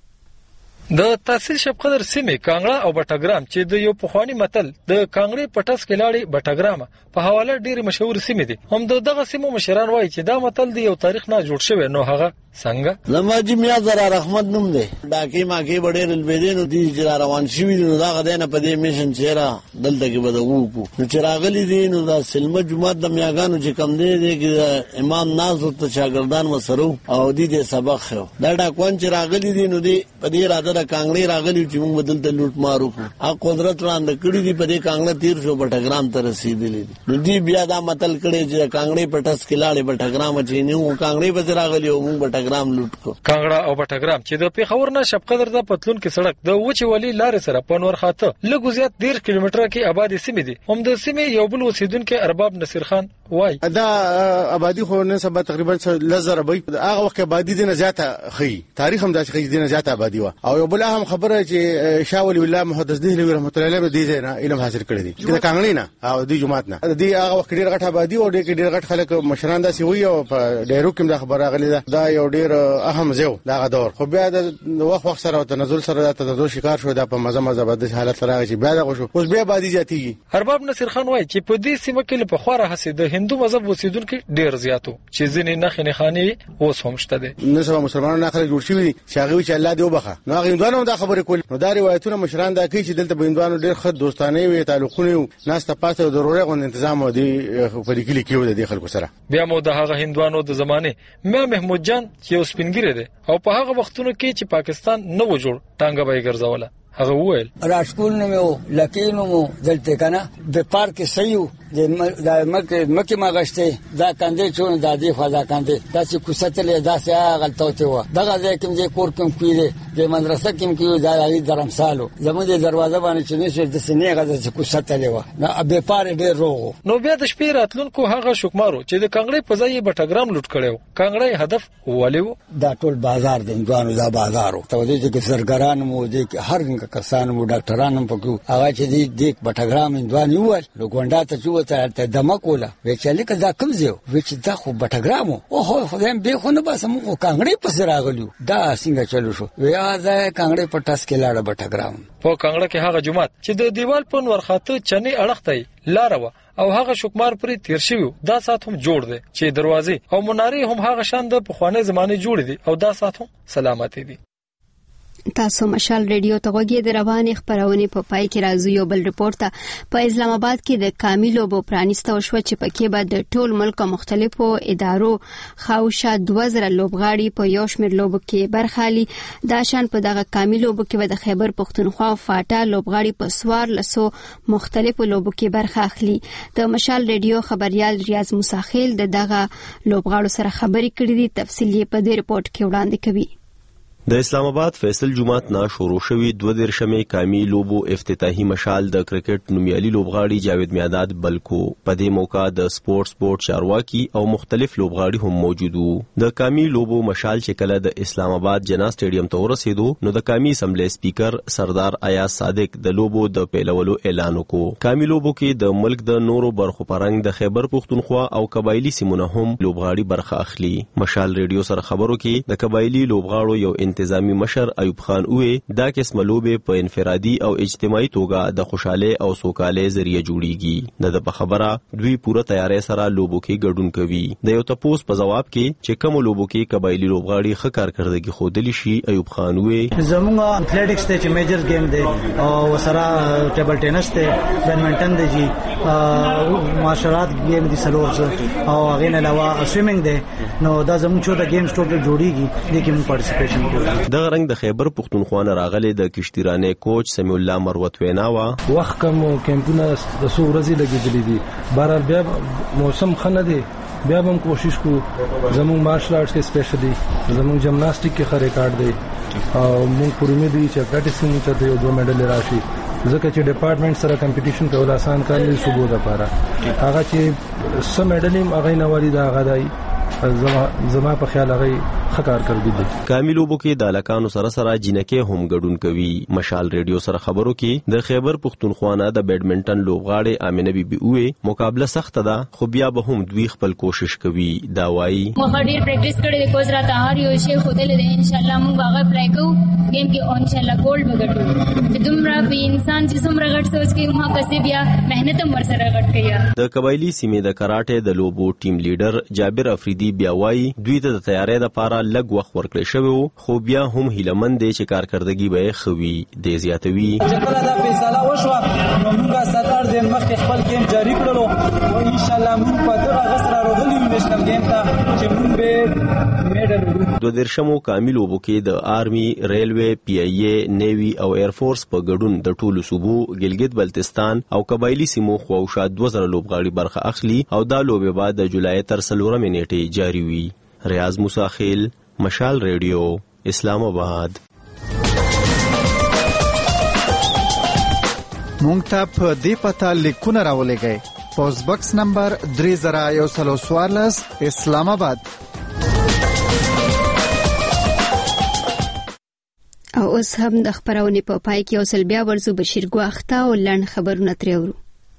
د تحصیل شپقدر سیمې کانګړه او بټګرام چې د یو پخوانی متل د کانګړې پټس کې لاړې بټګرامه په حواله ډېر مشهور سیمې دي. هم دغه سیمو مشران وایي چې دا متل د یو تاریخ نه جوړ شوی. نو هغه څنګه؟ لماجی میا زرا رحمت نوم دی. ډاکې ماکې بډېر البدینو دي چې روان شوي دي. نو دا غدنه په دې میشن چیرې دلته کې بدغو کو نو چې راغلي دي. نو دا سلمه جمعه د میاګانو چې کم دی کې امام ناز او شاګردان وسرو او دې سبق خو دا ډاکوان چې راغلي دي. نو دې په دې راځه د کانګړې راغلي چې موږ بدلته لوټ مارو کو ا قدرت وړاندې کړی دي. په دې کانګړه 1300 بټګرام ته رسیدلې دي. نو دې بیا دا متل کړي چې کانګړې پټس کې لاړې بټګرام چې نو کانګړې به راغلي او موږ بټګرام لوټ کو. کانګړه او بټګرام چې د پیښور نه شپقدر ته پتلون کې سړک د وچې ولی لارې سره په نور خاطه لږ زیات 13 کیلومتره کې آبادی سیمې دي. هم د سیمې یو بل اوسیدونکو ارباب نصیر خان وای دا آبادی خو نه سبا تقریبا 1000 به هغه وخت آبادی دینه زیاته خي تاریخ هم داسې خي دینه زیاته آبادی و. او یو بل اهم خبره چې شاه ولی الله محدث دهلوی رحمت الله علیه دې نه علم حاصل کړی دي د کانګړې نه او د جماعت نه. دې هغه وخت ډیر غټه آبادی او ډیر غټ خلک مشران داسې وي او په ډیرو کې دا خبره غلې ده. دا یو ډیر اهم ځای دا دور. خو بیا د وخت سره او تنزل سره د تدو شکار شو. دا په مزه مزه بد حالت راغی چې بیا دا غوښو اوس بیا آبادی زیاتیږي. ارباب نصیر خان وای چې په دې سیمه کې په خوره حسید د هندو مذهب اوسیدونکو ډیر زیاتو چې ځینې نخنه خاني اوس هم شته دي. نو سبا مسلمانانو نه خلک جوړ شوي دي چې هغه چې الله دې وبخه. نو هغه هندوانو دا خبره کول. نو دا روایتونه مشران دا کوي چې دلته هندوانو ډیر خد دوستانه وي تعلقونه ناس ته پاسه ضروري غو تنظیم ودی په لیکلي کې د خلکو سره. بیا مو د هغه هندوانو د زمانه میا محمود جان چې اوس سپینګری دی او په هغه وختونو کې چې پاکستان نه و جوړ ټانګه به ګرځوله. هغه وویل راشکول نه مو لکینو مو دلته کنه د پارک سيو د مکه ما غشته دا کاندې چون د دې خدا کاندې دا چې کوستلې دا سه غلطوته و دغه ځکه چې کور کوم کیږي د مدرسې کوم کیږي دا علی درمسالو زموږ د دروازه باندې چې نشه د سنې غدا چې کوستلې و نه به پاره ډېر روغ. نو بیا د شپې راتلونکو هغه شوکمارو چې د کانګړې په ځای بټګرام لوټ کړو. کانګړې هدف ولیو دا ټول بازار د انګوانو دا بازارو ته دې چې سرګران مو دې هر کسان مو ډاکټران هم پکې هغه چې دې بټګرام انګوان یو لو ګونډه ته ته دمکوله وچلې کدا کوم زیو وچ دا خو بټګرامو او هو خدایم به خو نه بس مو کانګړې پس راغلیو دا څنګه چلو شو ویا دا کانګړې پټاس کې لاړه بټګرام. په کانګړه کې هغه جمعات چې د دیوال په نور خاطه چنې اړخته لارو او هغه شوکمار پرې تیر شوی. دا سات هم جوړ دی چې دروازې او منارې هم هغه شان د پخوانی زمانه جوړ دي او دا سات هم سلامتی دي. تاسو مشال ریډیو ته غوږی د روانې خبرونه په پای کې راځي یو بل ریپورت ته په اسلام آباد کې د کامي لوبو پرانیسته شو چې پکې بعد د ټول ملک مختلفو ادارو خاوشه 2000 لوبغاړي په یو شمېر لوبو کې برخه لري. دا شان په دغه کامي لوبو کې د خیبر پښتونخوا فاټا لوبغاړي په سوار لسو مختلفو لوبو کې برخه اخلي. د مشال ریډیو خبريال ریاض موساخیل دغه لوبغاړو سره خبرې کړې دي. تفصیل یې په دې ریپورت کې وړاندې کوي. د اسلام آباد فیصل جمعات نا شروع شوی 22 کامی لوبو افتتاحي مشال د کرکټ نومیالي لوبغاړي جاوید میاداد بلکو په دې موقع د سپورت چارواکي او مختلف لوبغاړي هم موجود وو. د کامی لوبو مشال چې کله د اسلام آباد جنا سټیډیم ته ورسېدو نو د کامی اسمبلی سپیکر سردار ایاز صادق د لوبو د پیلولو اعلان وکړ. کامی لوبو کې د ملک د نورو برخو پرنګ د خیبر پښتونخوا او قبایلی سیمونه هم لوبغاړي برخه اخلي. مشال ریډیو سره خبرو کې د قبایلی لوبغاړو یو انتظامی مشر ایوب خان اوه دا قسم لوبه په انفرادي او اجتماعي توګه د خوشاله او سوکاله ذریعہ جوړیږي. د خبره دوی پوره تیاری سره لوبو کې ګډون کوي. د یو تپوس په جواب کې چې کوم لوبو کې قبایلی لوبغاړي ښه کارکړدګي خودلی شي ایوب خان اوه زموږ اټلیټکس ته چې میجر گیم دی او سره ټیبل ټینس ته بیډمنټن دی جی مارشلات گیم دي سلوز او هغه نه علاوه سویمینګ دی. نو دا زموږ چې د گیمز ټوټل جوړیږي د کوم پارټیسپیشن کوي. د رنګ د خیبر پښتونخوا نه راغلي د کشتیرانه کوچ سمیع الله مروت ویناوا وخت کم کیمپونه د سو ورځې لګیدلې دي بهر بیا موسم خنه دی بیا هم کوشش کو زموږ مارشل آرټس کې سپیشلی زموږ جمناستیک کې ښه ریکارډ دی او موږ پر امید دي چې پریکټیسینګ ته یو 2 میډل راشي ځکه چې ډپارټمنټ سره کمپټیشن کول آسان کار نه صوبو د پاره هغه چې سم میډل هم هغه نواري دا غدای زما په خیال هغه خکار کړی دي. کامل لوبو کې د الکانو سره سره جنکه هم ګډون کوي. مشال ریډیو سره خبرو کې د خیبر پښتونخوا نه د بیډمنټن لوبغاړي امینه بیبي اوه مقابله سخت ده خو بیا به هم دوی خپل کوشش کوي. دا وایي مخ ډیر پریکټیس کړی د کوز را تهار یو شی خو دل دې ان شاء الله موږ هغه اپلای کوو گیم کې ان شاء الله ګولډ وګټو. چې دومره به انسان چې څومره غټ سوچ کوي ما کسي بیا مهنت هم ورسره غټ کوي. د قبایلی سیمې د کراټه د لوبو ټیم لیډر جابر افریدي بیا وایي دوی ته د تیاری لپاره لږ وخت ورکړی شوی خو بیا هم هیلمند دي چې کارکړدګي به خوي د زیاتوي. چې کله دا فیصله وشوه نو موږ 7 دن مخکې خپل گیم جاری کړلو او ان شاء الله موږ په دغه غسر راغلي نېشنل گیم ته چې موږ به میډل ورو. د درشمو کامل لوبو کې د آرمي ریلوي پی ای ای نیوی او ایر فورس په ګډون د ټولو صوبو ګلګت بلتستان او قبایلی سیمو خواوشا 2000 لوبغاړي برخه اخلي او دا لوبه بعد د جولای تر 4 نیټه جاری وي. ریاض موساخیل مشال ریډیو اسلام آباد. مونږ ته په دې پته لیکونه راولېږئ. پوسټ باکس نمبر 3114 اسلام آباد. او اوس هم د خبرونې په پای کې اوسل بیا ورزو بشیر ګواخته او لړن خبرونه ترېورو.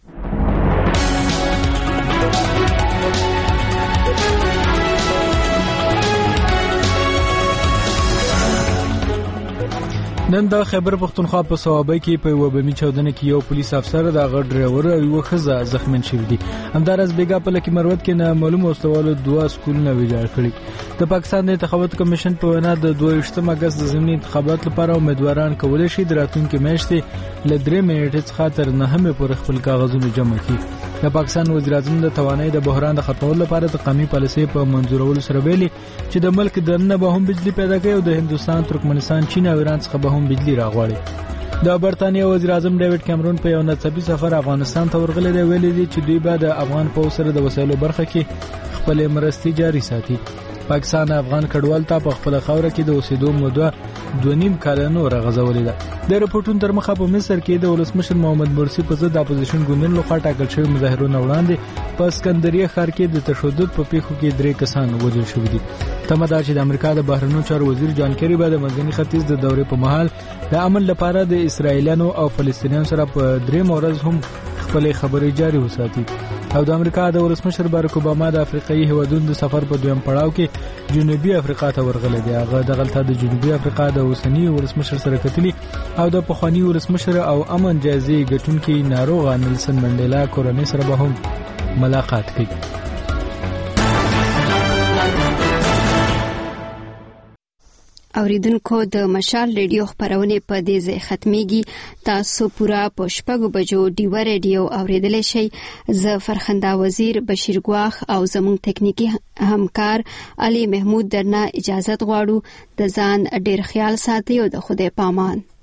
نن د خیبر پښتونخوا په صوابۍ کې په وبمی چودنه کې یو پولیس افسر د غړ ډرایور او یو خزه زخمین شوی دي. همدارس بیګا په لکه مروت کې نه معلوم اوسوالو 2 سکولونه ویجاړ کړي. د پاکستان د انتخاباتو کمیشن په وینا د 22 اگست د ضمني انتخاباتو لپاره امیدواران کولای شي د راتلونکي میاشتې ل 3 منټه څخه تر 9 پورې خپل کاغذونه جمع کړي. د پاکستان وزیر اعظم د توانایي د بحران د ختمولو لپاره د قومي پالیسۍ په منځورولو سره ویلي چې د ملک دننه به هم بجلی پیدا کوي او د هندستان، ترکمنستان، چین او ایران څخه به هم بجلی راغواړي. د برتانیې وزیر اعظم ډیوډ کیمرون په یو ناڅاپي سفر افغانستان ته ورغلی دی. ویلي دي چې دوی به د افغان پوځ سره د وسایلو برخه کې خپل مرستې جاري ساتي. پاکستان افغان کډوال ته په خپل خوره کې د اوسېدو موده 2.5 کال نور غځولې ده. د رپورټونو تر مخه په مصر کې د ولسمشر محمد مرسی په ضد اپوزیشن ګوندونو لخوا ټاکل شوی مظاهرونه وړاندې په اسکندریه ښار کې د تشدد په پیښو کې 3 کسان وژل شوي دي. تمه ده چې د امریکا د بهرنیو چارو وزیر جان کری به د منځني ختیځ د دورې په مهال د امن لپاره د اسرایلیانو او فلسطینیانو سره په 3 ورځ هم خپل خبرې جاري وساتي. او د امریکا د ولسمشر باراک اوباما د افریقایي هیوادونو د سفر په دویم پړاو کې جنوبي افریقا ته ورغلی دی. هغه دغلته د جنوبي افریقا د اوسنی ولسمشر سره کتلی او د پخوانی ولسمشر او امن جایزې ګټونکي ناروغ نیلسن منډیلا کورنۍ سره به هم ملاقات کوي. اوریدونکو د مشال ریډیو خبرونه په دې ځای ختميږي. تاسو پورا په 6 بجو ډیو ریډیو اوریدلای شئ. زه فرخنده وزیر بشیر ګواخ او زموږ تکنیکی همکار علي محمود درنه اجازه غواړو. د ځان ډیر خیال ساتئ او د خدای پامان.